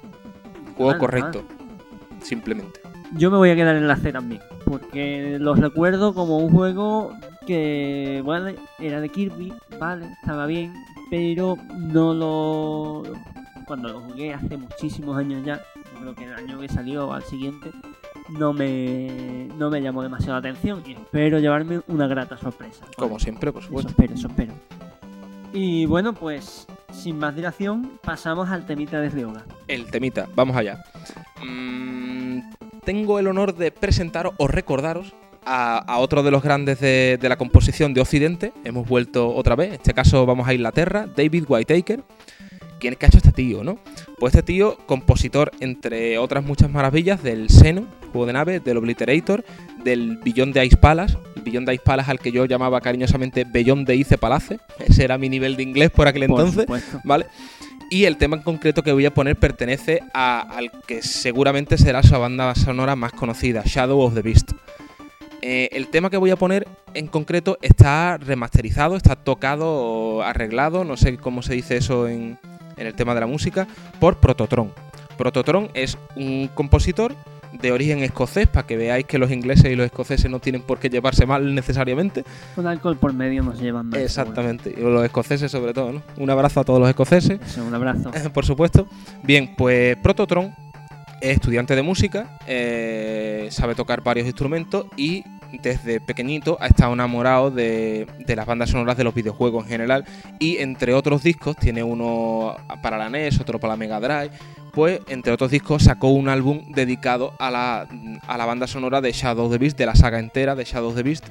Juego Vale, correcto. Simplemente. Yo me voy a quedar en la C también, porque los recuerdo como un juego que, bueno, era de Kirby, vale, estaba bien, pero no lo... Cuando lo jugué hace muchísimos años ya, creo que el año que salió o al siguiente, no me, no me llamó demasiado la atención y espero llevarme una grata sorpresa. Como Bueno, siempre, por Eso supuesto. espero, eso espero. Y bueno, pues sin más dilación, pasamos al temita de Ryoga. El temita, vamos allá. Mm, tengo el honor de presentaros o recordaros a, a otro de los grandes de, de la composición de Occidente. Hemos vuelto otra vez, en este caso vamos a Inglaterra, David Whittaker. ¿Quién es que ha hecho este tío, no? Pues este tío, compositor, entre otras muchas maravillas, del Xeno, juego de nave, del Obliterator, del Beyond the Ice Palace, el Beyond the Ice Palace al que yo llamaba cariñosamente Beyond the Ice Palace, ese era mi nivel de inglés por aquel Por entonces, supuesto. ¿vale? Y el tema en concreto que voy a poner pertenece a, al que seguramente será su banda sonora más conocida, Shadow of the Beast. Eh, el tema que voy a poner en concreto está remasterizado, está tocado, arreglado, no sé cómo se dice eso en, en el tema de la música, por Prototron. Prototron es un compositor de origen escocés, para que veáis que los ingleses y los escoceses no tienen por qué llevarse mal necesariamente. Con alcohol por medio no se llevan mal. Exactamente, y los escoceses sobre todo, ¿no? Un abrazo a todos los escoceses. Eso, un abrazo. Por supuesto. Bien, pues Prototron es estudiante de música, eh, sabe tocar varios instrumentos y desde pequeñito ha estado enamorado de, de las bandas sonoras de los videojuegos en general, y entre otros discos, tiene uno para la N E S, otro para la Mega Drive, pues entre otros discos sacó un álbum dedicado a la, a la banda sonora de Shadow of the Beast, de la saga entera de Shadow of the Beast.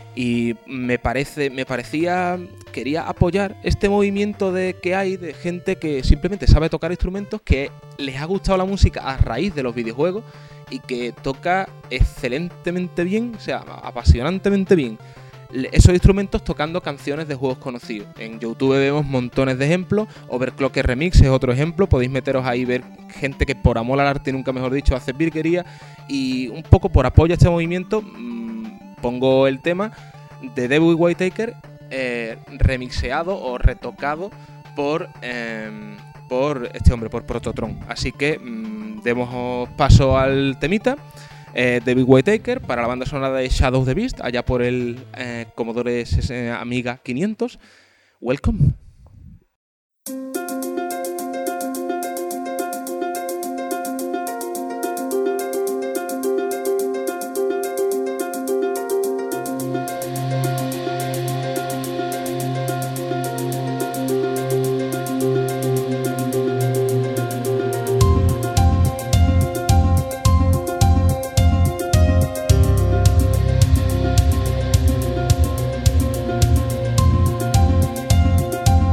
Y me parece, me parecía, quería apoyar este movimiento de que hay de gente que simplemente sabe tocar instrumentos, que les ha gustado la música a raíz de los videojuegos y que toca excelentemente bien, o sea, apasionantemente bien esos instrumentos tocando canciones de juegos conocidos. En YouTube vemos montones de ejemplos. Overclocker Remix es otro ejemplo. Podéis meteros ahí y ver gente que por amor al arte, nunca mejor dicho, hace virguería. Y un poco por apoyo a este movimiento, mmm, pongo el tema de David Whittaker eh, remixeado o retocado por, eh, por este hombre, por Prototron. Así que mmm, demos paso al temita. Eh, David Whittaker para la banda sonora de Shadow of the Beast, allá por el eh, Commodore Amiga quinientos. Welcome. Thank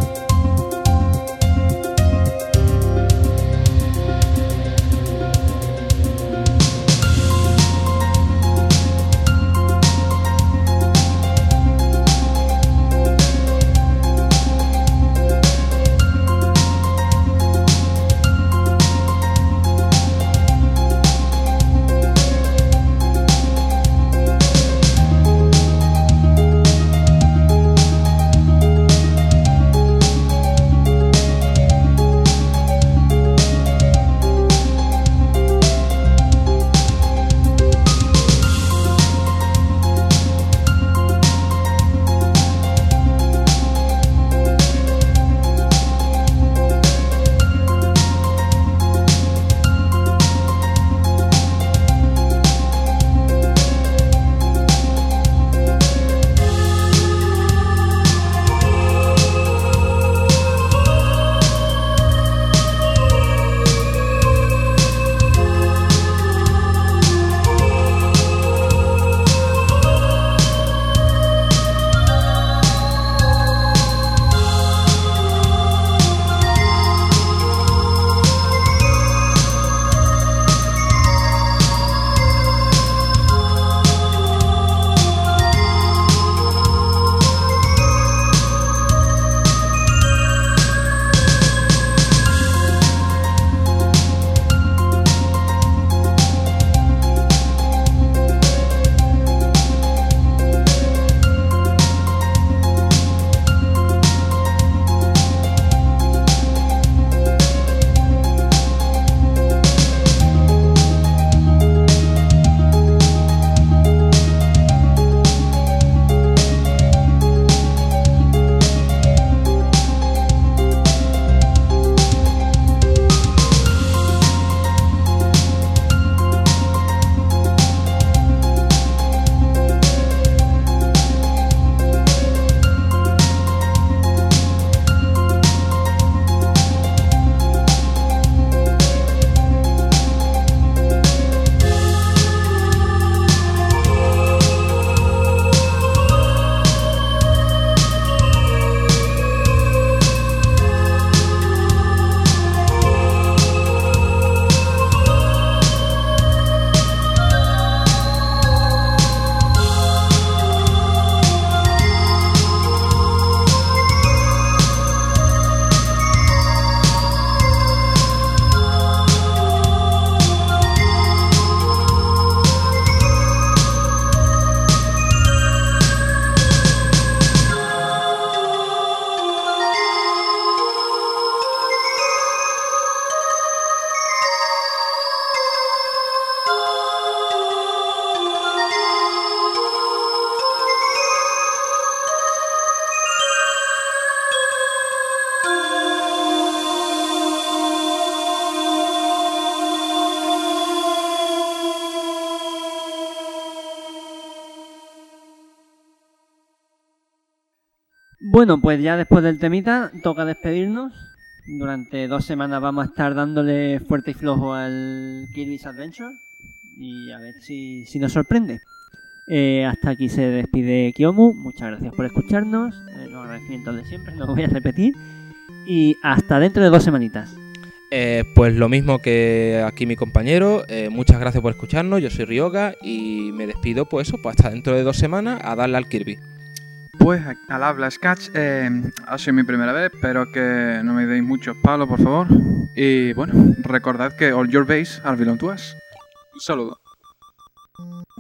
Bueno, pues ya después del temita toca despedirnos. Durante dos semanas vamos a estar dándole fuerte y flojo al Kirby's Adventure y a ver si, si nos sorprende. Eh, hasta aquí se despide Kiyomu. Muchas gracias por escucharnos. Eh, los agradecimientos de siempre, no lo voy a repetir. Y hasta dentro de dos semanitas. Eh, pues lo mismo que aquí mi compañero, eh, muchas gracias por escucharnos, yo soy Ryoga y me despido pues eso, pues hasta dentro de dos semanas a darle al Kirby. Pues al habla Sketch, eh, ha sido mi primera vez, espero que no me deis muchos palos, por favor. Y bueno, recordad que all your base are belong to us. Un saludo.